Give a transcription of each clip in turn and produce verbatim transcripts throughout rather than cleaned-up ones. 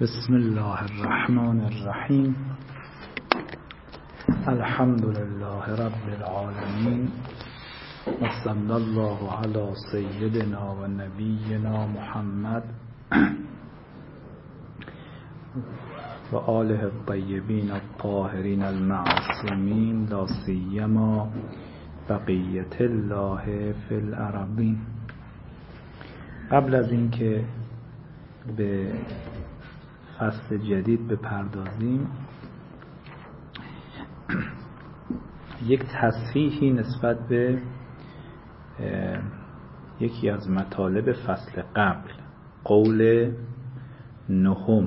بسم الله الرحمن الرحیم. الحمد لله رب العالمین و صلی الله علی سیدنا و نبینا محمد و آله الطیبین الطاهرین المعصومین، لا سیما بقیت الله فی الارضین. قبل از اینکه به فصل جدید بپردازیم، یک تصحیحی نسبت به یکی از مطالب فصل قبل، قول نهم.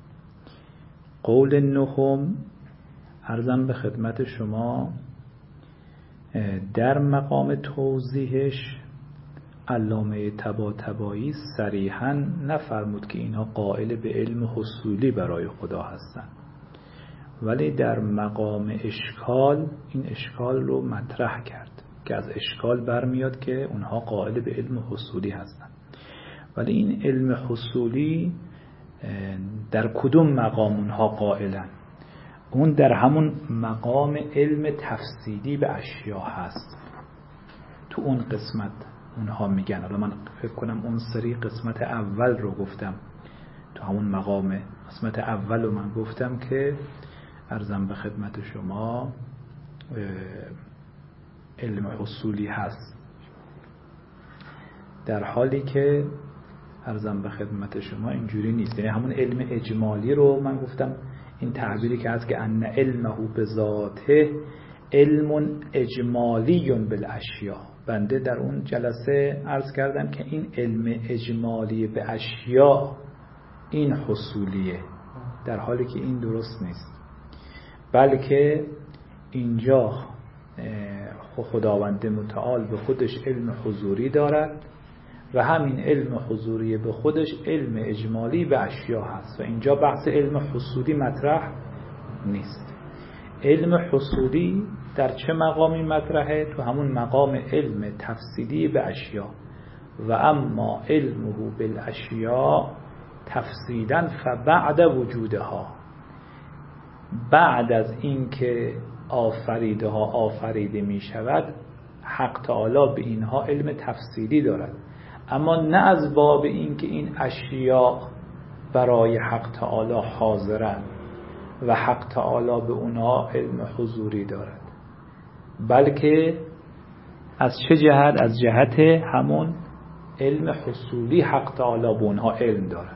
قول نهم عرضم به خدمت شما، در مقام توضیحش علامه طباطبایی صریحاً نفرمود که اینها قائل به علم حصولی برای خدا هستند، ولی در مقام اشکال این اشکال رو مطرح کرد که از اشکال برمیاد که اونها قائل به علم حصولی هستند. ولی این علم حصولی در کدوم مقام اونها قائلن؟ اون در همون مقام علم تفصیلی به اشیا هست. تو اون قسمت اونها میگن، حالا من فکر کنم اون سری قسمت اول رو گفتم، تو همون مقام قسمت اول رو من گفتم که عرضم به خدمت شما علم حصولی هست، در حالی که عرضم به خدمت شما اینجوری نیست. یعنی همون علم اجمالی رو من گفتم، این تعبیری که هست که ان علمه بذاته علم اجمالی بالاشیاء. بنده در اون جلسه عرض کردم که این علم اجمالی به اشیاء این حصولیه، در حالی که این درست نیست، بلکه اینجا خداوند متعال به خودش علم حضوری دارد و همین علم حضوری به خودش علم اجمالی به اشیاء هست و اینجا بحث علم حصولی مطرح نیست. علم حصولی در چه مقامی مطرحه؟ تو همون مقام علم تفصیلی به اشیاء. و اما علمه بالاشیاء تفصیلا فبعد وجودها، بعد از اینکه آفریده ها آفریده می شود، حق تعالی به اینها علم تفصیلی دارد، اما نه از باب اینکه این اشیاء برای حق تعالی حاضرند و حق تعالی به اونها علم حضوری دارد، بلکه از چه جهت؟ از جهت همون علم حصولی حق تعالی به اونها علم دارد.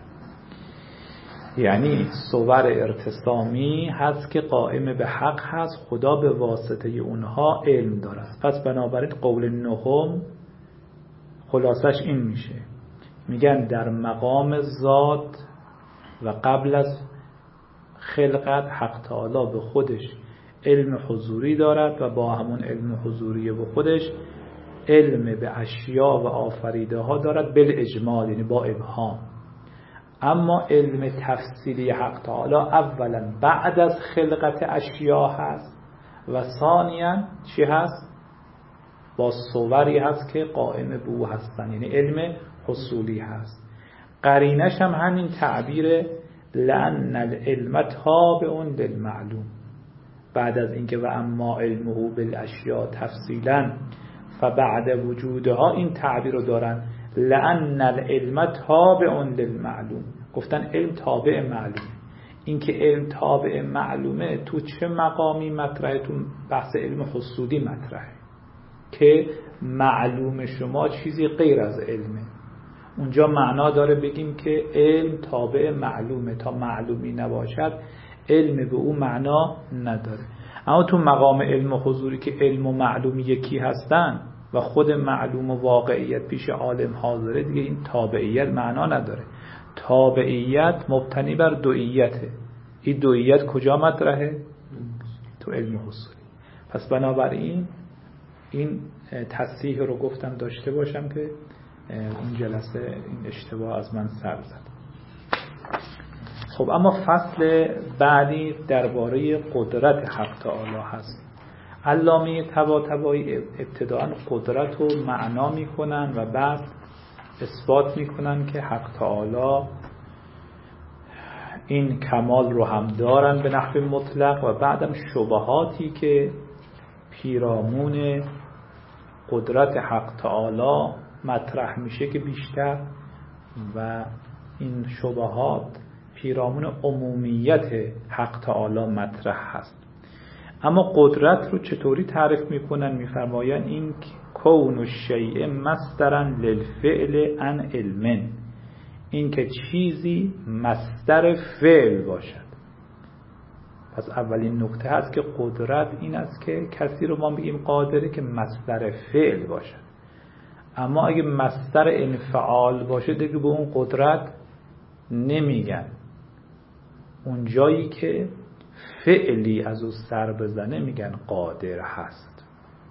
یعنی صور ارتسامی هست که قائم به حق هست، خدا به واسطه اونها علم دارد. پس بنابراین قول نهم خلاصش این میشه، میگن در مقام ذات و قبل از خلقت حق تعالی به خودش علم حضوری دارد و با همون علم حضوری به خودش علم به اشیا و آفریده ها دارد بالاجمال، یعنی با ابهام. اما علم تفصیلی حق تعالی اولا بعد از خلقت اشیا هست و ثانیا چی هست؟ با صوری هست که قائم به او هستن، یعنی علم حصولی هست. قرینش هم همین تعبیر لأن العلم تابع للمعلوم، بعد از اینکه و اما علمه بالاشیاء تفصیلا فبعد وجودها، این تعبیر رو دارن لأن العلم تابع للمعلوم. گفتن علم تابع معلوم. این که علم تابع معلومه تو چه مقامی مطرحه؟ تو بحث علم حصولی مطرحه که معلوم شما چیزی غیر از علمه. اونجا معنا داره بگیم که علم تابع معلومه، تا معلومی نباشد علم به او معنا نداره. اما تو مقام علم حضوری که علم و معلوم یکی هستن و خود معلوم و واقعیت پیش عالم حاضره، دیگه این تابعیت معنا نداره. تابعیت مبتنی بر دوئیته. این دوئیت کجا مطرحه؟ تو علم حضوری. پس بنابراین این تصحیح رو گفتم داشته باشم که این جلسه این اشتباه از من سر زد. خب اما فصل بعدی درباره قدرت حق تعالی هست. علامه طباطبایی ابتداء قدرت رو معنا میکنن و بعد اثبات میکنن که حق تعالی این کمال رو هم دارن به نحو مطلق و بعدم شبهاتی که پیرامون قدرت حق تعالی مطرح میشه که بیشتر و این شبهات پیرامون عمومیت حق تعالی مطرح هست. اما قدرت رو چطوری تعریف میکنن؟ میفرماین این کون الشیء مصدرا للفعل عن علم، این که چیزی مصدر فعل باشد. پس اولین نکته هست که قدرت این است که کسی رو ما بگیم قادره که مصدر فعل باشد. اما اگه مصدر انفعال باشه دیگه به اون قدرت نمیگن. اون جایی که فعلی از او سر بزنه میگن قادر هست.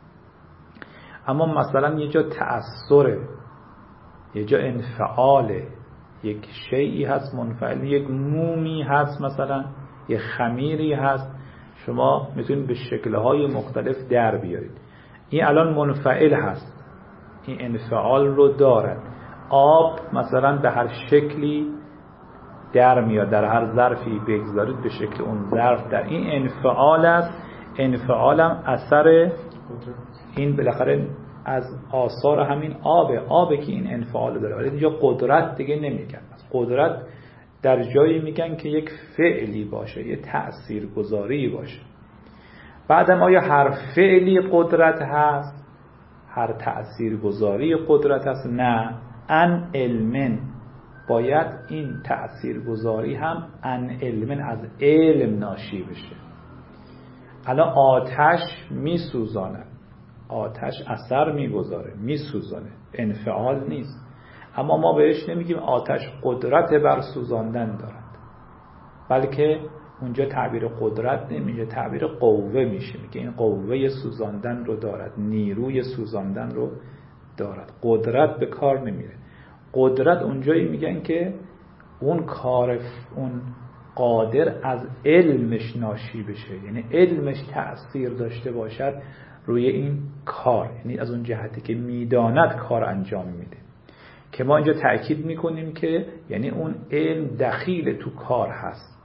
اما مثلا یه جا تأثره، یه جا انفعاله، یک شیئی هست منفعل، یک مومی هست، مثلا یک خمیری هست، شما میتونید به شکلهای مختلف در بیارید. این الان منفعل هست، این انفعال رو دارد. آب مثلا به هر شکلی در میاد، در هر ظرفی بگذارید به شکل اون ظرف در، این انفعال است. انفعال هم اثر این بالاخره از آثار همین آبه آبه که این انفعال داره. ولی اینجا قدرت دیگه نمیگن. قدرت در جایی میگن که یک فعلی باشه، یک تأثیرگذاری باشه. بعدم آیا هر فعلی قدرت هست؟ هر تأثیرگذاری قدرت هست؟ نه. ان علمن، باید این تأثیرگذاری هم ان علمن، از علم ناشی بشه. الان آتش میسوزانه، آتش اثر میگذاره، میسوزانه، انفعال نیست. اما ما بهش نمیگیم آتش قدرت بر سوزاندن دارد، بلکه اونجا تعبیر قدرت نمیشه، تعبیر قوه میشه. میگه این قوه سوزاندن رو دارد، نیروی سوزاندن رو دارد. قدرت به کار نمیره. قدرت اونجایی میگن که اون کار، اون قادر از علمش ناشی بشه، یعنی علمش تأثیر داشته باشد روی این کار، یعنی از اون جهتی که میداند کار انجام میده. که ما اینجا تأکید میکنیم که یعنی اون علم دخیل تو کار هست.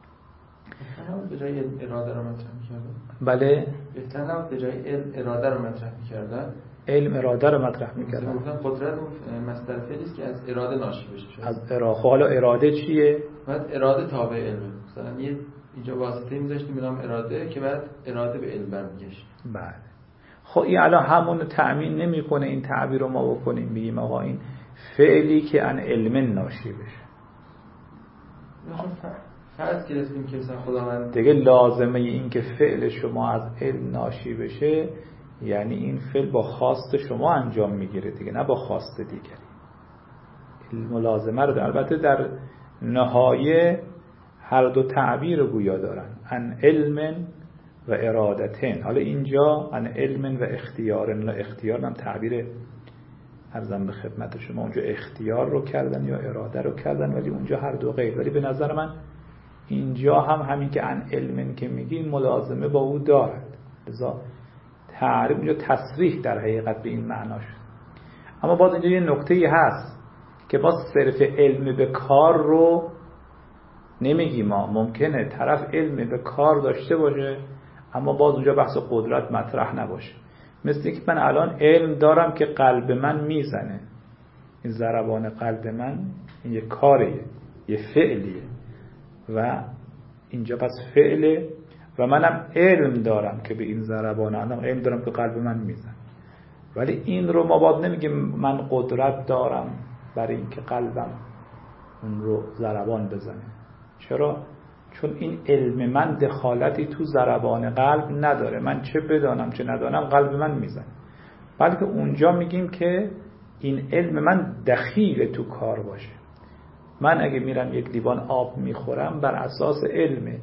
بهتر به جای اراده رو مطرح میکردن. بله، بهتر به جای علم اراده رو مطرح میکردن. علم اراده رو مطرح میکردن. مثلا قدرت مصدر فعلی است که از اراده ناشی بشه. از اراده. حالا اراده چیه؟ بعد اراده تابع علمه. مثلا یه اینجا واسطه میذاشتیم به نام اراده که بعد اراده به علم برمیگشت. بله. خب این الان همون تأمین نمیکنه این تعبیر رو ما بکنیم بگیم آقا این فعلی که ان علم ناشی بشه. فرض گرفتیم که مثلا خداوند دیگه لازمه این که فعل شما از علم ناشی بشه، یعنی این فعل با خواست شما انجام میگیره دیگه، نه با خواست دیگری. علم لازمه رو داره. البته در نهایه هر دو تعبیر گویا دارن، ان علم و ارادتن. حالا اینجا ان علم و اختیارن، اختیار هم تعبیر عرضم به خدمت شما، اونجا اختیار رو کردن یا اراده رو کردن، ولی اونجا هر دو غیر. ولی به نظر من اینجا هم همین که ان علم که میگی ملازمه با او دارد، لذا تعریف اونجا تصریح در حقیقت به این معنا شد. اما باز اینجا یه نکته‌ای هست که باز صرف علم به کار رو نمیگیم. ما ممکنه طرف علم به کار داشته باشه اما باز اونجا بحث قدرت مطرح نباشه. مثل که من الان علم دارم که قلب من میزنه، این ضربان قلب من این یه کاریه، یه فعلیه و اینجا پس فعله و منم علم دارم که به این ضربان الان علم دارم که قلب من میزنه. ولی این رو ما باید نمیگیم من قدرت دارم برای اینکه قلبم اون رو ضربان بزنه. چرا؟ چون این علم من دخالتی تو ضربان قلب نداره. من چه بدانم چه ندانم قلب من میزنه. بلکه اونجا میگیم که این علم من دخیل تو کار باشه. من اگه میرم یک لیوان آب میخورم بر اساس علمه،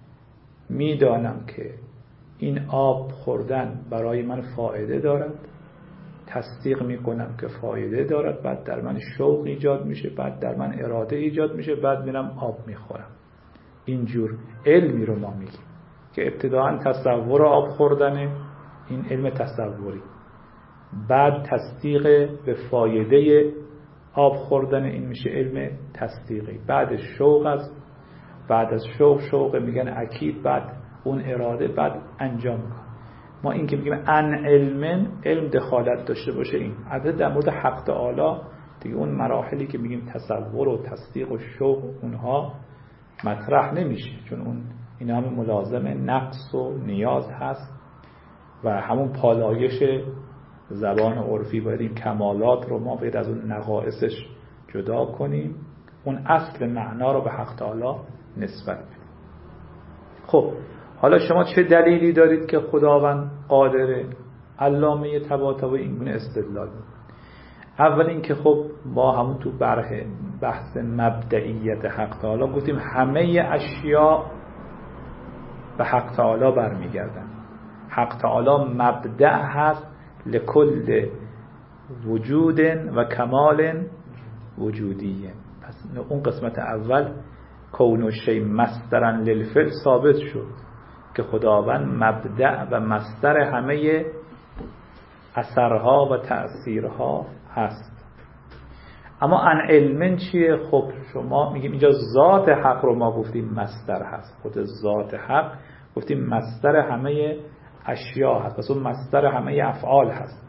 میدانم که این آب خوردن برای من فایده دارد، تصدیق میکنم که فایده دارد، بعد در من شوق ایجاد میشه، بعد در من اراده ایجاد میشه، بعد میرم آب میخورم. اینجور علمی رو ما میگیم که ابتداعا تصور آب خوردنه، این علم تصوری، بعد تصدیق به فایده آب خوردن، این میشه علم تصدیقی، بعد شوق است، بعد از شوق شوق میگن اکید، بعد اون اراده، بعد انجام میکنه. ما این که میگیم ان علم، علم دخالت داشته باشه، این البته در مورد حق تعالی دیگه اون مراحلی که میگیم تصور و تصدیق و شوق اونها مطرح نمیشه، چون اون این همه ملازم نقص و نیاز هست و همون پالایش زبان عرفی باید این کمالات رو ما باید از اون نقائصش جدا کنیم، اون اصل معنا رو به حق تعالی نسبت بدیم. خب حالا شما چه دلیلی دارید که خداوند قادره؟ علامه طباطبایی این گونه استدلال می‌کنه. اول این که خب ما همون تو برح بحث مبدئیت حق تعالی گفتیم همه اشیاء به حق تعالی برمیگردن. حق تعالی مبدأ هست لکل وجود و کمال وجودیه. پس اون قسمت اول کون الشیء مصدرا للفعل ثابت شد که خداوند مبدأ و مصدر همه اثرها و تأثیرها هست. اما ان علم چیه؟ خب شما میگیم اینجا ذات حق رو ما گفتیم مصدر هست، خود ذات حق گفتیم مصدر همه اشیاء هست، پس اون مصدر همه افعال هست.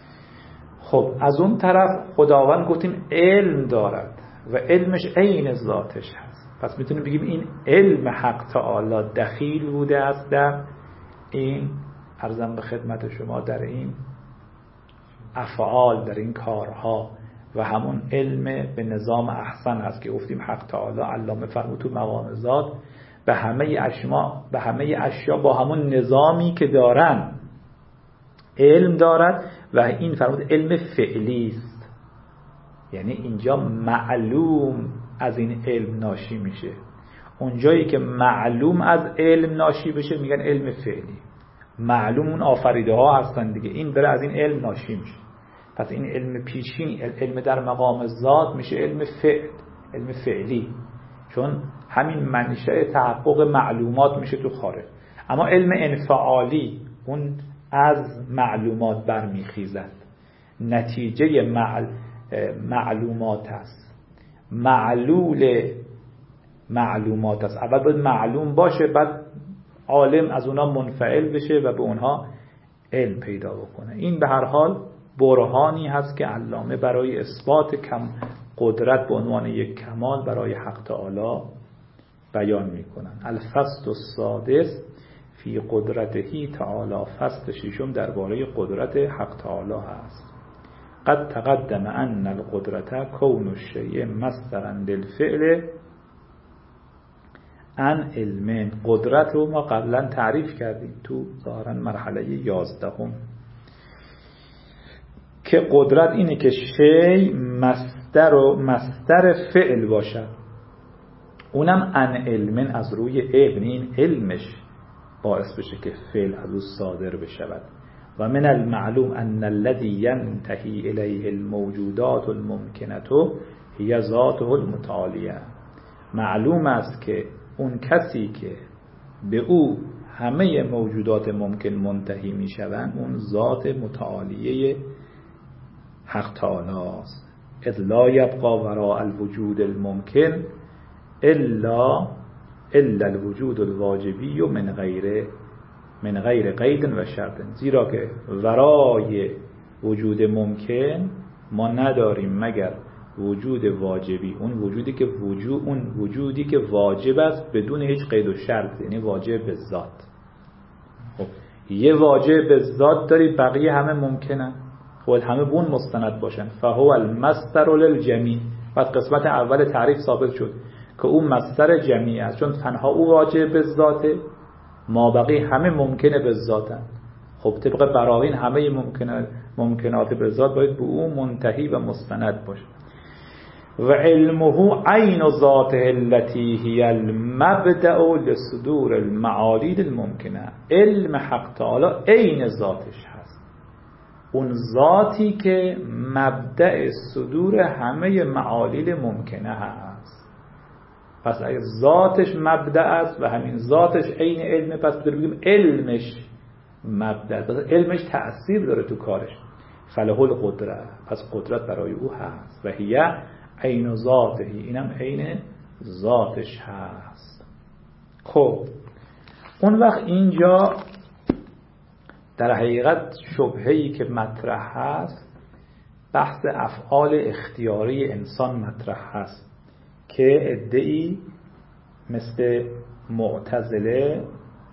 خب از اون طرف خداوند گفتیم علم دارد و علمش عین ذاتش هست، پس میتونیم بگیم این علم حق تعالی دخیل بوده است در این، عرضم به خدمت شما، در این افعال، در این کارها، و همون علم به نظام احسن هست که گفتیم حق تعالی علامه فرمود تو مقام ذات به همه اشیاء به همه اشیا با همون نظامی که دارن علم دارد و این فرمود علم فعلی است، یعنی اینجا معلوم از این علم ناشی میشه. اونجایی که معلوم از علم ناشی بشه میگن علم فعلی. معلوم اون آفریده ها هستن دیگه، این داره از این علم ناشی میشه. پس این علم پیشین، علم در مقام ذات میشه علم فعل، علم فعلی، چون همین منشأ تحقق معلومات میشه تو خارج. اما علم انفعالی اون از معلومات برمیخیزد، نتیجه معل... معلومات است، معلول معلومات است. اول باید معلوم باشه، بعد عالم از اونها منفعل بشه و به اونها علم پیدا بکنه. این به هر حال برهانی هست که علامه برای اثبات کم قدرت به عنوان یک کمال برای حق تعالی بیان میکنن. الفصل السادس فی قدرته تعالی، فصل ششم درباره قدرت حق تعالی هست. قد تقدم ان القدرت کون الشیء مصدرا للفعل ان علم. قدرت رو ما قبلا تعریف کردیم تو ظاهرا مرحله یازدهم که قدرت اینه که شی مصدر و مصدر فعل باشد، اونم ان علم از روی علم، این علمش باعث بشه که فعل از او صادر بشود. و من المعلوم ان الذي ينتهي الیه الموجودات الممکنه هي ذاته المتعالیه. معلوم است که اون کسی که به او همه موجودات ممکن منتهی می شوند اون ذات متعالیه حق تعالی است. اذ لا یبقى وراء الوجود الممکن الا الا الوجود الواجبی من غیر من غیر قید و شرط. زیرا که ورای وجود ممکن ما نداریم مگر وجود واجبی، اون وجودی که وجود اون وجودی که واجب است بدون هیچ قید و شرط، یعنی واجب به ذات. خب یه واجب به ذات داری، بقیه همه ممکنه، خب همه بون مستند باشن. فهو المصدر للجمیع. بعد قسمت اول تعریف ثابت شد که اون مصدر جمیع است، چون تنها او واجب به ذاته، ما بقیه همه ممکنه به ذاتن. خب طبق براهین همه ممکنه ممکنات به ذات باید به او منتهی و مستند باشه. و علمه عین ذاته التي هي المبدأ لصدور المعالید الممکنه. علم حق تعالی عین ذاتش هست، اون ذاتی که مبدأ صدور همه معالید ممکنه هست. پس اگه ذاتش مبدأ است و همین ذاتش عین علمه، پس بگیم علمش مبدأ است، علمش تأثیر داره تو کارش. فله القدرت، پس قدرت برای او هست. و هی عین ذاته، اینم عین ذاتش هست. خب اون وقت اینجا در حقیقت شبهه‌ای که مطرح هست بحث افعال اختیاری انسان مطرح هست که عده‌ای مثل معتزله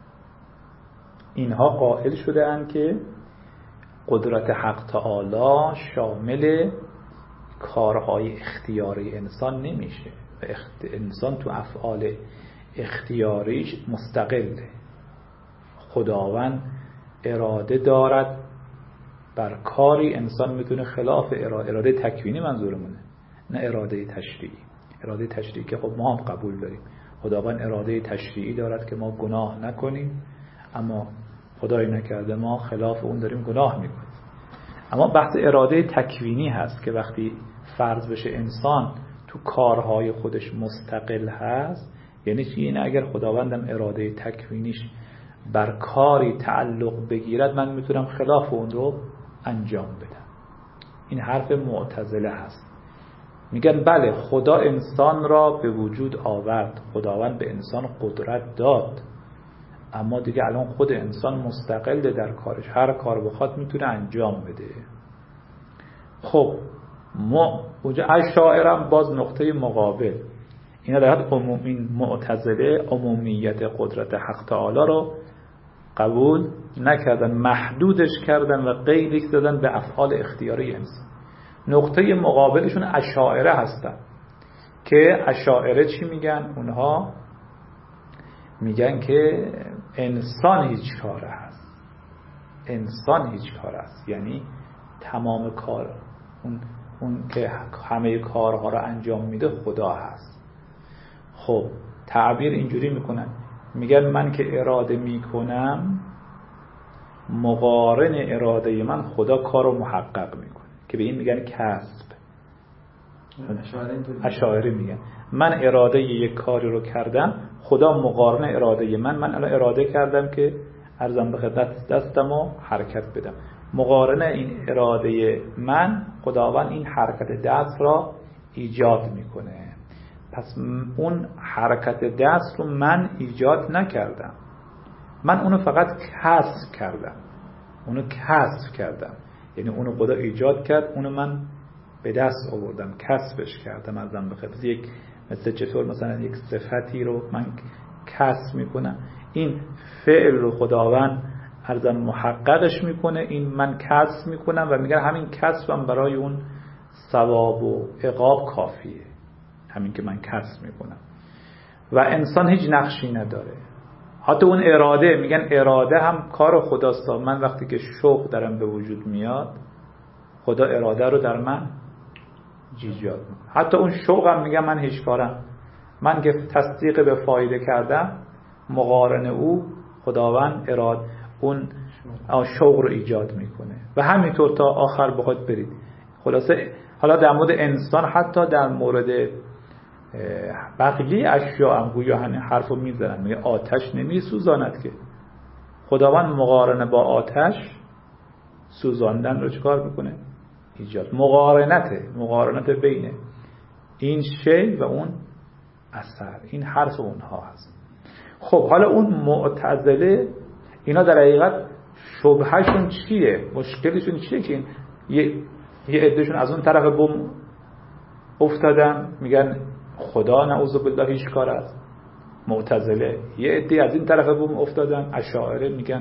اینها قائل شده اند که قدرت حق تعالی شامل کارهای اختیاری انسان نمیشه و انسان تو افعال اختیاریش مستقله. خداوند اراده دارد بر کاری انسان میتونه خلاف اراده اراده تکوینی منظورمونه، نه اراده تشریعی. اراده تشریعی که خب ما هم قبول داریم، خداوند اراده تشریعی دارد که ما گناه نکنیم، اما خدای نکرده ما خلاف اون داریم گناه میکنیم. اما بحث اراده تکوینی هست که وقتی فرض بشه انسان تو کارهای خودش مستقل هست، یعنی چی؟ اینه اگر خداوندم اراده تکوینیش بر کاری تعلق بگیرد من میتونم خلاف اون رو انجام بدم. این حرف معتزله هست. میگن بله خدا انسان را به وجود آورد، خداوند به انسان قدرت داد، اما دیگه الان خود انسان مستقل در کارش، هر کار بخواد میتونه انجام بده. خب ما اونجا اشاعره هم باز نقطه مقابل، اینا در حد عمومی معتزله عمومیت قدرت حق تعالی رو قبول نکردن، محدودش کردن و قیدی زدن به افعال اختیاری انسان. نقطه مقابلشون اشاعره هستن که اشاعره چی میگن؟ اونها میگن که انسان هیچ کاره هست، انسان هیچ کاره هست، یعنی تمام کار اون, اون که همه کارها رو انجام میده خدا هست. خب تعبیر اینجوری میکنن، میگن من که اراده میکنم مقارن اراده من خدا کار رو محقق میکنه، که به این میگن کسب. اشاعره میگن من اراده یک کاری رو کردم، خدا مقارن اراده من، من الان اراده کردم که ارزم به خدمت دستم و حرکت بدم، مقارن این اراده من خداوند این حرکت دست را ایجاد میکنه. پس اون حرکت دست رو من ایجاد نکردم، من اونو فقط کسب کردم، اونو کسب کردم، یعنی اونو خدا ایجاد کرد، اونو من به دست آوردم، کسبش کردم. ازم بخواد یک مثل چطور مثلا یک صفتی رو من کسب میکنم، این فعل رو خداوند ارزم محققش میکنه، این من کسب میکنم و میگن همین کسبم برای اون ثواب و عقاب کافیه، همین که من کسب میکنم. و انسان هیچ نقشی نداره، حتی اون اراده، میگن اراده هم کار خداست. من وقتی که شوق درم به وجود میاد خدا اراده رو در من ایجاد میکنه، حتی اون شوقم میگم من هیچ کارم، من که تصدیق به فایده کردم مقارن او خداوند اراده اون شوق رو ایجاد میکنه و همینطور تا آخر بخواد برید. خلاصه حالا در مورد انسان، حتی در مورد بقیه اشیاء هم گویا همین حرفو میزنن، میگه آتش نمیسوزاند که خداوند مقارنه با آتش سوزاندن رو چیکار میکنه؟ ایجاد. مقارنته، مقارنت بین این شی و اون اثر، این حرف اونها هست. خب حالا اون معتزله اینا در حقیقت شبهشون چیه؟ مشکلشون چیه که این یه یه عدهشون از اون طرف بم افتادن میگن خدا نعوذ بالله هیچ کار است، معتزله. یه عده از این طرف بم افتادن اشاعره میگن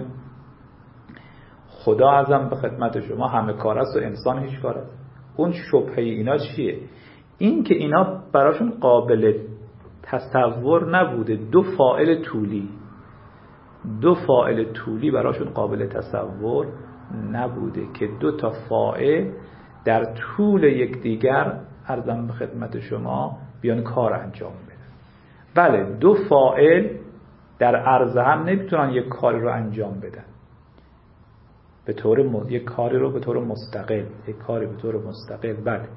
خدا ازم به خدمت شما همه کار است و انسان هیچ کار است. اون شبهه اینا چیه؟ این که اینا براشون قابل تصور نبوده، دو فاعل طولی دو فاعل طولی براشون قابل تصور نبوده که دو تا فاعل در طول یکدیگر عرضم به خدمت شما بیان کار انجام بدن. بله دو فاعل در عرض هم نمیتونن یک کاری رو انجام بدن به طور م... یک کاری رو به طور مستقل، یک کاری به طور مستقل بله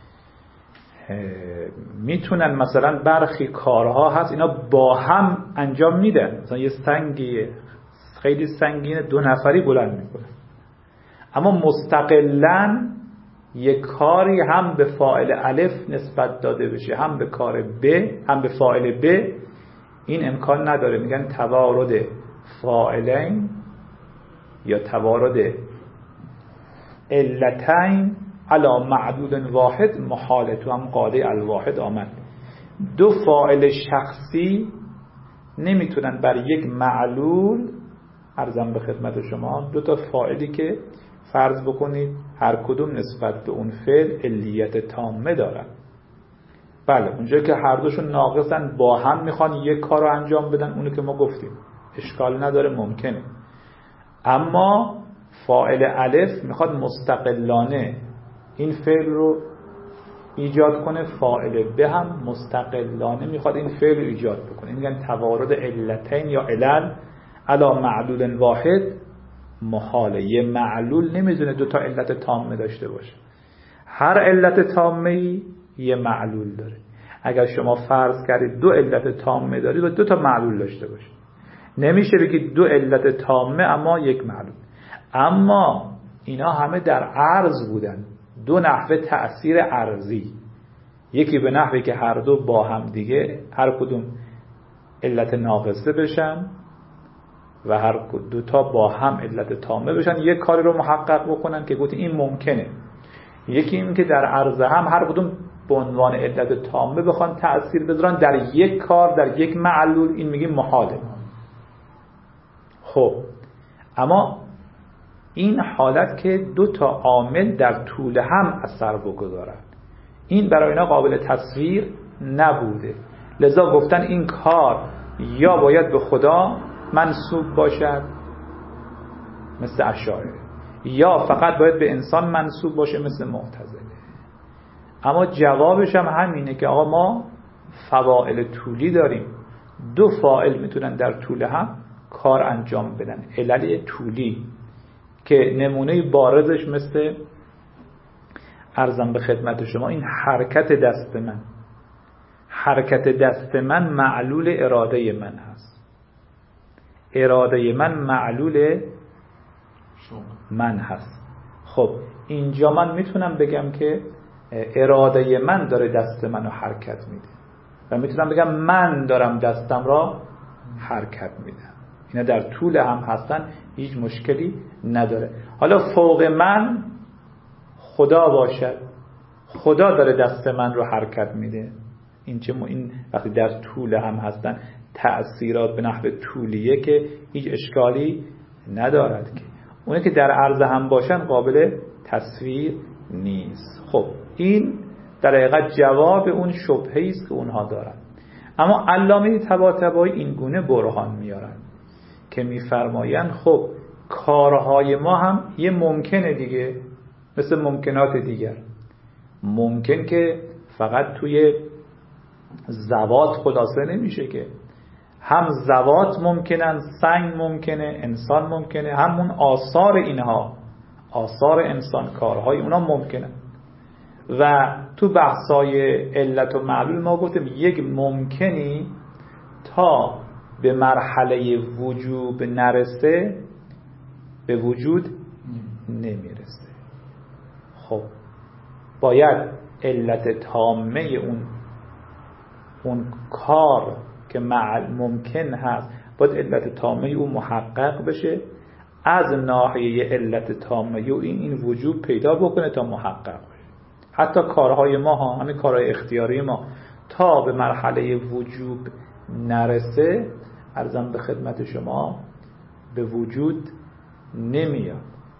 میتونن. مثلا برخی کارها هست اینا با هم انجام میدن، مثلا یه سنگی خیلی سنگینه دو نفری بلند میکنه، اما مستقلاً یک کاری هم به فاعل الف نسبت داده بشه، هم به کار ب، هم به فاعل ب، این امکان نداره. میگن توارد فاعلین یا توارد علتین علی معدود واحد محاله. تو هم قاعده الواحد آمد. دو فاعل شخصی نمیتونن بر یک معلول، عرضم به خدمت شما، دو تا فاعلی که فرض بکنید هر کدوم نسبت به اون فعل علیت تامه دارن. بله اونجا که هر دوشون ناقصن با هم میخوان یک کار رو انجام بدن، اونو که ما گفتیم اشکال نداره، ممکنه. اما فاعل الف میخواد مستقلانه این فعل رو ایجاد کنه، فاعل به هم مستقلانه میخواد این فعل رو ایجاد بکنه. این میگن توارد علتین یا علل علی معلول واحد محاله. یه معلول نمیتونه دو تا علت تامه داشته باشه. هر علت تامه یه معلول داره. اگر شما فرض کردید دو علت تامه دارید و دو تا معلول داشته باشه، نمیشه بگید دو علت تامه اما یک معلول. اما اینا همه در عرض بودن، دو نحوه تأثیر عرضی. یکی به نحوی که هر دو با هم دیگه هر کدوم علت ناقصه بشن و هر دو تا با هم علت تامه بشن، یک کاری رو محقق بکنن که گفتیم این ممکنه. یکی این که در عرض هم هر کدوم به عنوان علت تامه بخوان تأثیر بذارن در یک کار، در یک معلول، این میگیم محاله. خب اما این حالت که دو تا عامل در طول هم اثر بگذارن، این برای اینا قابل تصویر نبوده. لذا گفتن این کار یا باید به خدا منسوب باشد مثل اشاعره، یا فقط باید به انسان منسوب باشه مثل معتزله. اما جوابش هم همینه که آقا ما فواعل طولی داریم، دو فاعل میتونن در طول هم کار انجام بدن، علل طولی که نمونه بارزش مثل عرضم به خدمت شما این حرکت دست من. حرکت دست من معلول اراده من هست، اراده من معلول من هست. خب اینجا من میتونم بگم که اراده من داره دست منو حرکت میده و میتونم بگم من دارم دستم را حرکت میدم. اینا در طول هم هستن، هیچ مشکلی نداره. حالا فوق من خدا باشد، خدا داره دست من رو حرکت میده، این چه م... این وقتی در طول هم هستن تأثیرات به نحو طولیه که هیچ اشکالی ندارد. که اونه که در عرض هم باشن قابل تصویر نیست. خب این در حقیقت جواب اون شبهه‌ای است که اونها دارن. اما علامه طباطبایی این گونه برهان میارن که میفرمایند خب کارهای ما هم یه ممکنه دیگه، مثل ممکنات دیگر. ممکن که فقط توی ذوات خلاصه نمیشه، که هم ذوات ممکنن، سنگ ممکنه، انسان ممکنه، همون آثار اینها، آثار انسان، کارهای اونا ممکنه. و تو بحثای علت و معلول ما گفتیم یک ممکنی تا به مرحله وجوب نرسه به وجود نمیرسه. خب باید علت تامه اون اون کار که ممکن هست باید علت تامه اون محقق بشه، از ناحیه علت تامه و این این وجوب پیدا بکنه تا محقق بشه. حتی کارهای ما ها، همین کارهای اختیاری ما تا به مرحله وجوب نرسه، عرضم به خدمت شما، به وجود نمیاد.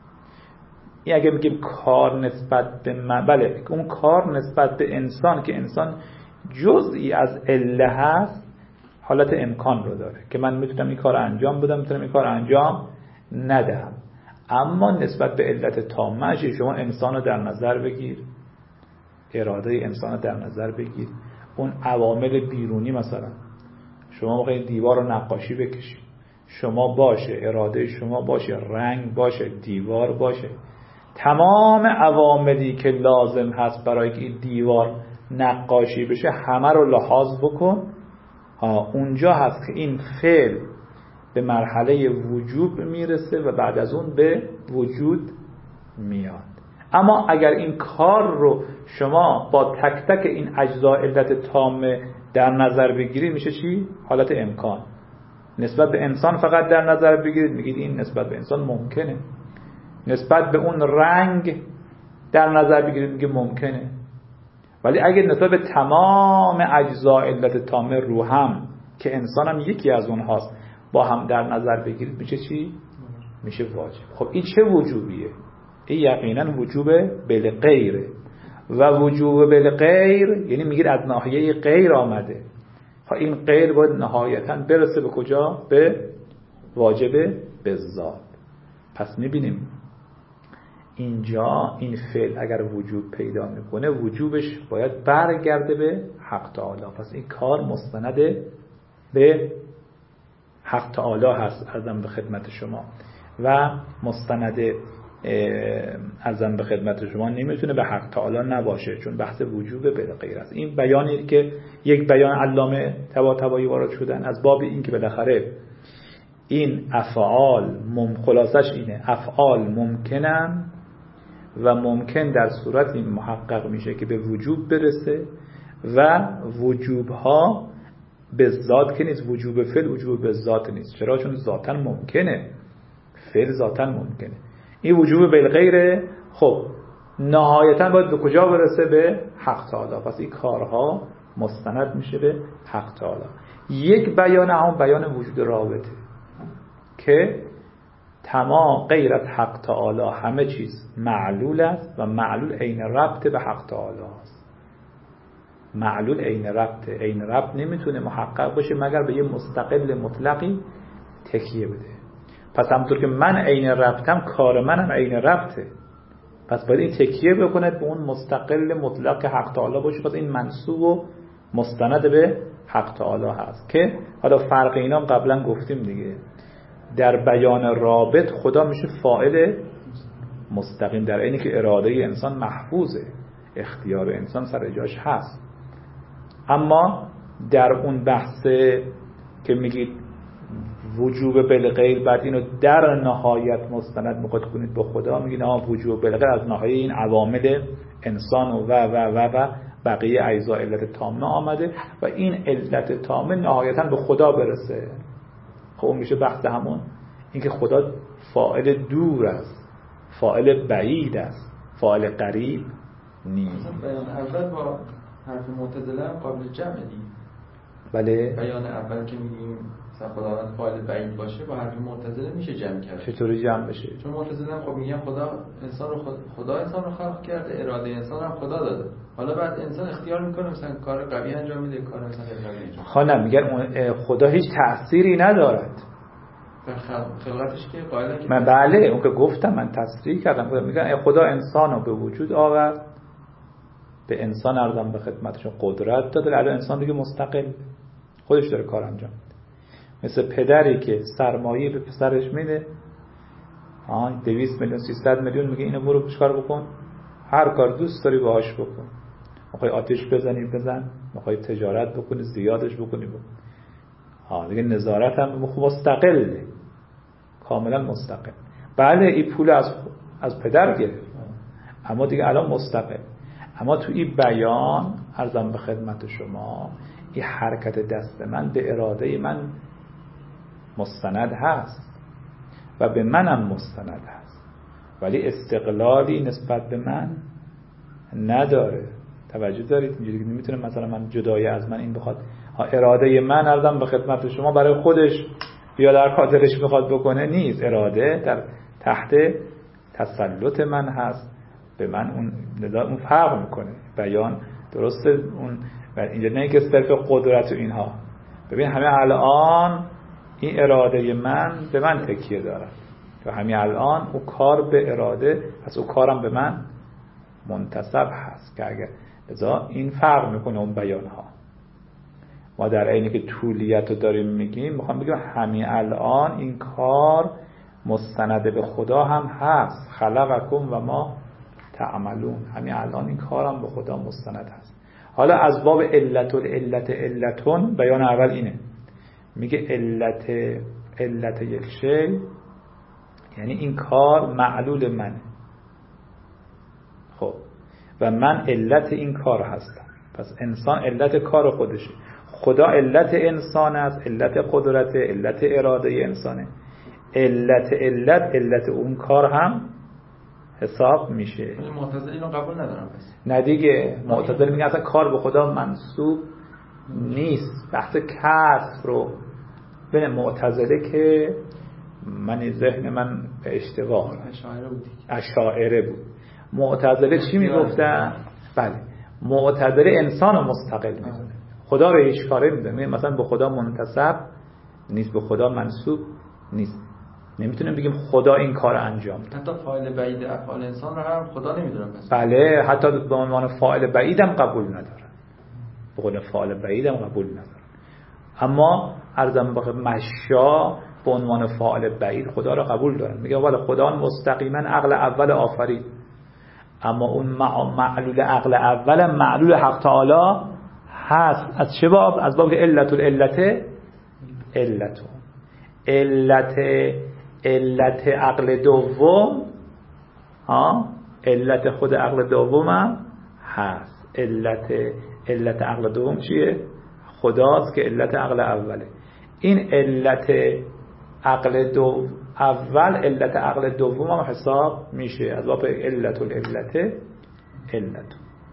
این اگه میگیم کار نسبت به من، بله اون کار نسبت به انسان که انسان جزئی از عله هست، حالت امکان رو داره که من میتونم این کار انجام بدم، میتونم این کار انجام ندهم. اما نسبت به علت تامه شما انسان رو در نظر بگیر، اراده انسان رو در نظر بگیر، اون عوامل بیرونی، مثلا شما موقع دیوار رو نقاشی بکشید، شما باشه، اراده شما باشه، رنگ باشه، دیوار باشه، تمام عواملی که لازم هست برای که این دیوار نقاشی بشه همه رو لحاظ بکن. ها اونجا هست که این فعل به مرحله وجوب میرسه و بعد از اون به وجود میاد. اما اگر این کار رو شما با تک تک این اجزا علت تامه در نظر بگیرید میشه چی؟ حالت امکان. نسبت به انسان فقط در نظر بگیرید میگید این نسبت به انسان ممکنه. نسبت به اون رنگ در نظر بگیرید میگه ممکنه. ولی اگه نسبت به تمام اجزاء علت تامه رو هم که انسان هم یکی از اونهاست با هم در نظر بگیرید میشه چی؟ میشه واجب. خب این چه وجوبیه؟ این یقینا وجوب بالغیره و وجوب بالغیر یعنی میگید از ناحیه غیر آمده. خب این غیر باید نهایتا برسه به کجا؟ به واجب بالذات. پس میبینیم اینجا این فعل اگر وجوب پیدا میکنه وجوبش باید برگرده به حق تعالی. پس این کار مستند به حق تعالی هست ارزم به خدمت شما و مستند ارزم به خدمت شما نمیتونه به حق تعالی نباشه چون بحث وجوب بالغیر است. این بیانی که یک بیان علامه طباطبایی وارد شدن از باب این که بالاخره این افعال مم خلاصش اینه افعال ممکنن و ممکن در صورت این محقق میشه که به وجوب برسه و وجوب ها به ذات که نیست. وجوب فعل وجوب به ذات نیست. چرا؟ چون ذاتاً ممکنه. فعل ذاتاً ممکنه. این وجوب بالغیره. خب نهایتاً باید به کجا برسه؟ به حق تعالی. پس این کارها مستند میشه به حق تعالی. یک بیان هم بیان وجود رابطه که تمام غیر از حق تعالی همه چیز معلول است و معلول عین ربط به حق تعالی است. معلول عین ربط. عین ربط نمیتونه محقق باشه مگر به یه مستقل مطلقی تکیه بده. پس همونطور که من عین ربطم کار منم عین ربطه. پس باید این تکیه بکنه به اون مستقل مطلق حق تعالی باشه. پس این منسوب و مستند به حق تعالی هست که حالا فرق اینا قبلا گفتیم دیگه. در بیان رابط خدا میشه فاعل مستقیم در اینی که اراده انسان محفوظه، اختیار انسان سر جاش هست. اما در اون بحث که میگید وجوب بالغیر بعد اینو در نهایت مستند میخواد کنید به خدا، میگید آها وجوب بالغیر از ناحیه این عوامل انسان و و و و, و بقیه اجزا علت تامه آمده و این علت تامه نهایتا به خدا برسه. خب اون میشه بحث همون اینکه خدا فاعل دور است، فاعل بعید است، فاعل قریب نیست. بیان اول با حرف معتزله هم قابل جمع دیگه. بله بیان اول که میگیم مثلا خداوند فاعل بعید باشه با حرف معتزله میشه جمع کرد. چطوری جمع بشه؟ چون معتزله هم خب میگن خدا انسان رو خدا, خدا انسان رو خلق کرده، اراده انسان هم خدا داده. حالا بعد انسان اختیار میکنه مثلا کار قوی انجام میده، کار مثلا غیر انجام. خانم میگن خدا هیچ تأثیری ندارد. خلقتش که قائلن که من بله اون که گفتم من تصریح کردم. میگن خدا انسان رو به وجود آورد، به انسان عرضم به خدمتشون قدرت داده، الان انسان دیگه مستقل خودش داره کار انجام میده. مثل پدری که سرمایه به پسرش میده، آه دویست میلیون سیصد میلیون میگه اینو برو چیکار بکن، هر کار دوست داری باهاش بکن. میخوای آتش بزنی بزن، میخوای تجارت بکنی زیادش بکنی بکن. آه دیگه نظارت هم مستقله، کاملا مستقل. بله این پول از از پدر گرفت اما دیگه الان مستقل. اما تو این بیان عرضم به خدمت شما این حرکت دست من به اراده من مستند هست و به منم مستند هست، ولی استقلالی نسبت به من نداره. توجه دارید؟ اینجوری که نمیتونه مثلا من جدای از من این بخواد اراده من عرضم به خدمت شما برای خودش یا در خاطرش بخواد بکنه نیست. اراده در تحت تسلط من هست، به من اون اون فرق میکنه. بیان درسته اون اینجا نه که صرف قدرت و اینها. ببین همه الان این اراده من به من تکیه داره و همین الان او کار به اراده پس او کارم به من منتسب هست که اگر لذا این فرق میکنه اون بیان ها. ما در عینی که طولیت رو داریم میگیم میخوام بگم همین الان این کار مستند به خدا هم هست. خلقکم و ما تعملون. همین الان این کارم به خدا مستند هست. حالا از باب علت و علت علتون بیان اول اینه، میگه علت علت یک شی یعنی این کار معلول منه. خب و من علت این کار هستم. پس انسان علت کار خودشه. خدا علت انسان است، علت قدرت، علت اراده انسانه، علت علت علت اون کار هم حساب میشه. معتزله اینو قبول ندارن پس. نه دیگه، معتزله میگه اصلا کار به خدا منسوب نیست. بحث کسب رو ببین، معتزله که من ذهن من به اشتباه اشاعره بود. اشاعره بود. معتزله چی میگفتن؟ بله، معتزله انسان رو مستقل میدونه، خدا رو هیچ کاره میدونه، مثلا به خدا منتسب نیست، به خدا منسوب نیست. نمیتونیم بگیم خدا این کار انجام داد. حتی فاعل بعید افعال انسان رو هم خدا نمیدونه پس. بله، حتی به عنوان فاعل بعیدم قبول نداره، به قول فاعل بعیدم قبول نداره. اما ارزم به مشا به عنوان فاعل بعید خدا رو قبول دارن، میگه والا خدا مستقیما عقل اول آفرید، اما اون معلول عقل اول معلول حق تعالی هست. از چه باب؟ از باب که علت العلت علتون علت علت عقل دوم، ها، علت خود عقل دوم هم هست. علت علت عقل دوم چیه؟ خداست که علت عقل اوله. این علت عقل دو اول علت عقل دوم هم حساب میشه از باب علت العلت علت.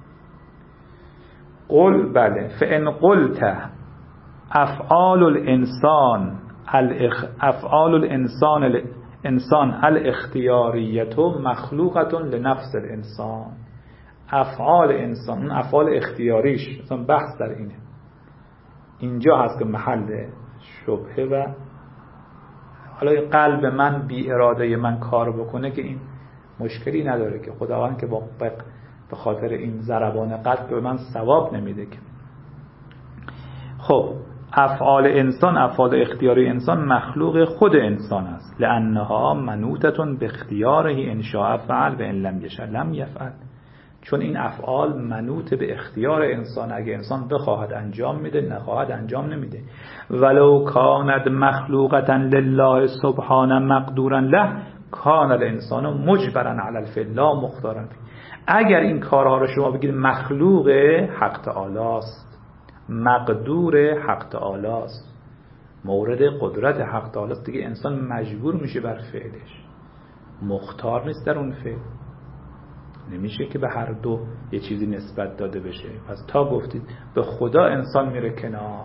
قل بله فان قلت افعال الانسان الاخ... افعال الانسان الانسان الاختیاریه مخلوقه لنفس الانسان. افعال انسان، افعال اختیاریش، مثلا بحث در اینه، اینجا هست که محل شبهه و حالا قلب من بی اراده من کار بکنه که این مشکلی نداره که خداوند که با به خاطر این ضربان قلب به من ثواب نمیده که. خب افعال انسان، افعال اختیاری انسان مخلوق خود انسان است، لانها منوطه به اختیاره ان شاء فعل و ان لم یشاء لم یفعل. چون این افعال منوط به اختیار انسان، اگه انسان بخواهد انجام میده، نخواهد انجام نمیده. ولو کانت مخلوقتا لله سبحانه مقدورا له کان الانسان مجبرا علی الفعل لا مختارا فیه. اگر این کارها رو شما بگید مخلوق حق تعالی است، مقدور حق تعالی است، مورد قدرت حق تعالی است، دیگه انسان مجبور میشه بر فعلش، مختار نیست در اون فعل. نمیشه که به هر دو یه چیزی نسبت داده بشه. پس تا گفتید به خدا انسان میره کنار،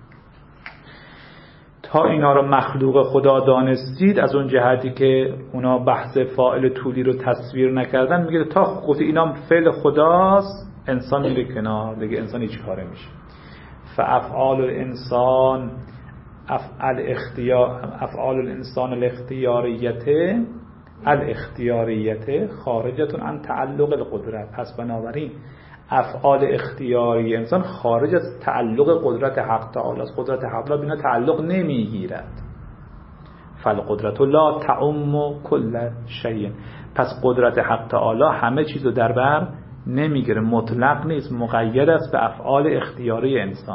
تا اینا رو مخلوق خدا دانستید، از اون جهتی که اونا بحث فاعل طولی رو تصویر نکردن، میگه تا گفتید اینا فعل خداست انسان میره کنار، دیگه انسان هیچ کاره میشه. فافعال الانسان افعال اختیار افعال الانسان الاختیاریته الاختیاریته خارجتون عن تعلق القدرت. پس بنابراین افعال اختیاری انسان خارج از تعلق قدرت حق تعالی است. قدرت حق تعالی بینا تعلق نمیگیرد. فالقدرت لا تعم کل شیء. پس قدرت حق تعالی همه چیزو در بر نمیگیره، مطلق نیست، مقید است به افعال اختیاری انسان.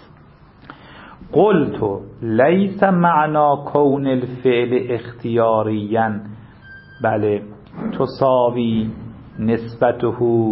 قلت لیس معنا کون الفعل اختیاریا بله تساوی نسبته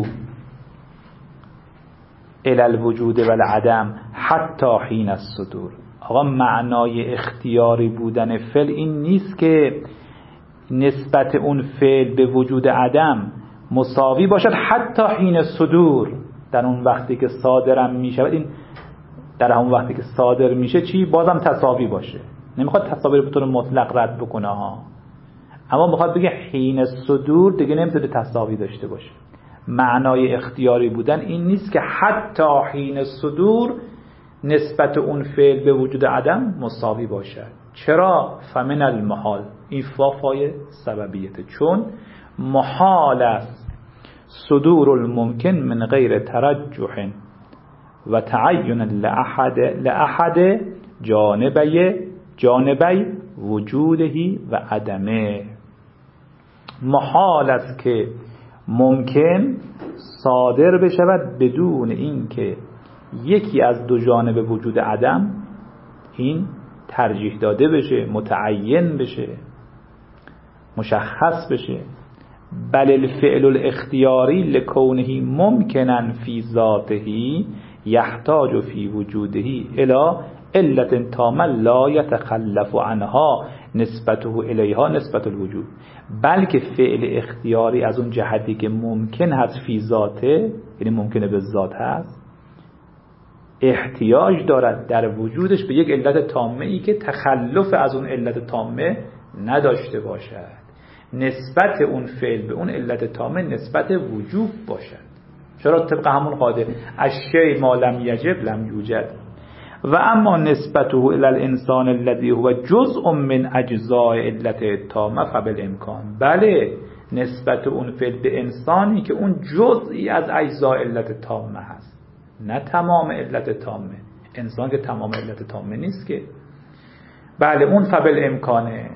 الى الوجود و العدم حتی حین الصدور. آقا معنای اختیاری بودن فعل این نیست که نسبت اون فعل به وجود عدم مساوی باشد حتی حین صدور، در اون وقتی که صادرم می شود، این در همون وقتی که صادر میشه چی بازم تساوی باشه. نمیخواد تساوی رو به طور مطلق رد بکنه ها، اما میخواد بگه حین صدور دیگه نمیتونه تساوی داشته باشه. معنای اختیاری بودن این نیست که حتی حین صدور نسبت اون فعل به وجود عدم مساوی باشد. چرا؟ فمن المحال، این فافای سببیته، چون محال است صدور الممکن من غیر ترجح و تعین لأحد لأحد جانبی جانبی وجودهی و عدمه. محال است که ممکن صادر بشود بدون اینکه یکی از دو جانب وجود عدم این ترجیح داده بشه، متعین بشه، مشخص بشه. بل الفعل الاختیاری لکونه ممکنن فی ذاته یحتاج فی وجوده الی علت تامه لا یتخلف عنها نسبته الیها نسبت الوجود، بلکه فعل اختیاری از اون جهتی که ممکن هست فی ذاته، یعنی ممکنه به ذات هست، احتیاج دارد در وجودش به یک علت تامه ای که تخلف از اون علت تامه نداشته باشد. نسبت اون فعل به اون علت تامه نسبت وجوب باشد. چرا؟ طبق همون قاعده الشیء ما لم یجب لم یوجد. و اما نسبته الی الانسان الذی هو جزء من اجزاء علت تامه فبالامکان، بله نسبت اون فعل به انسانی که اون جزئی از اجزاء علت تامه هست، نه تمام علت تامه. انسان که تمام علت تامه نیست که. بله اون فبالامکانه،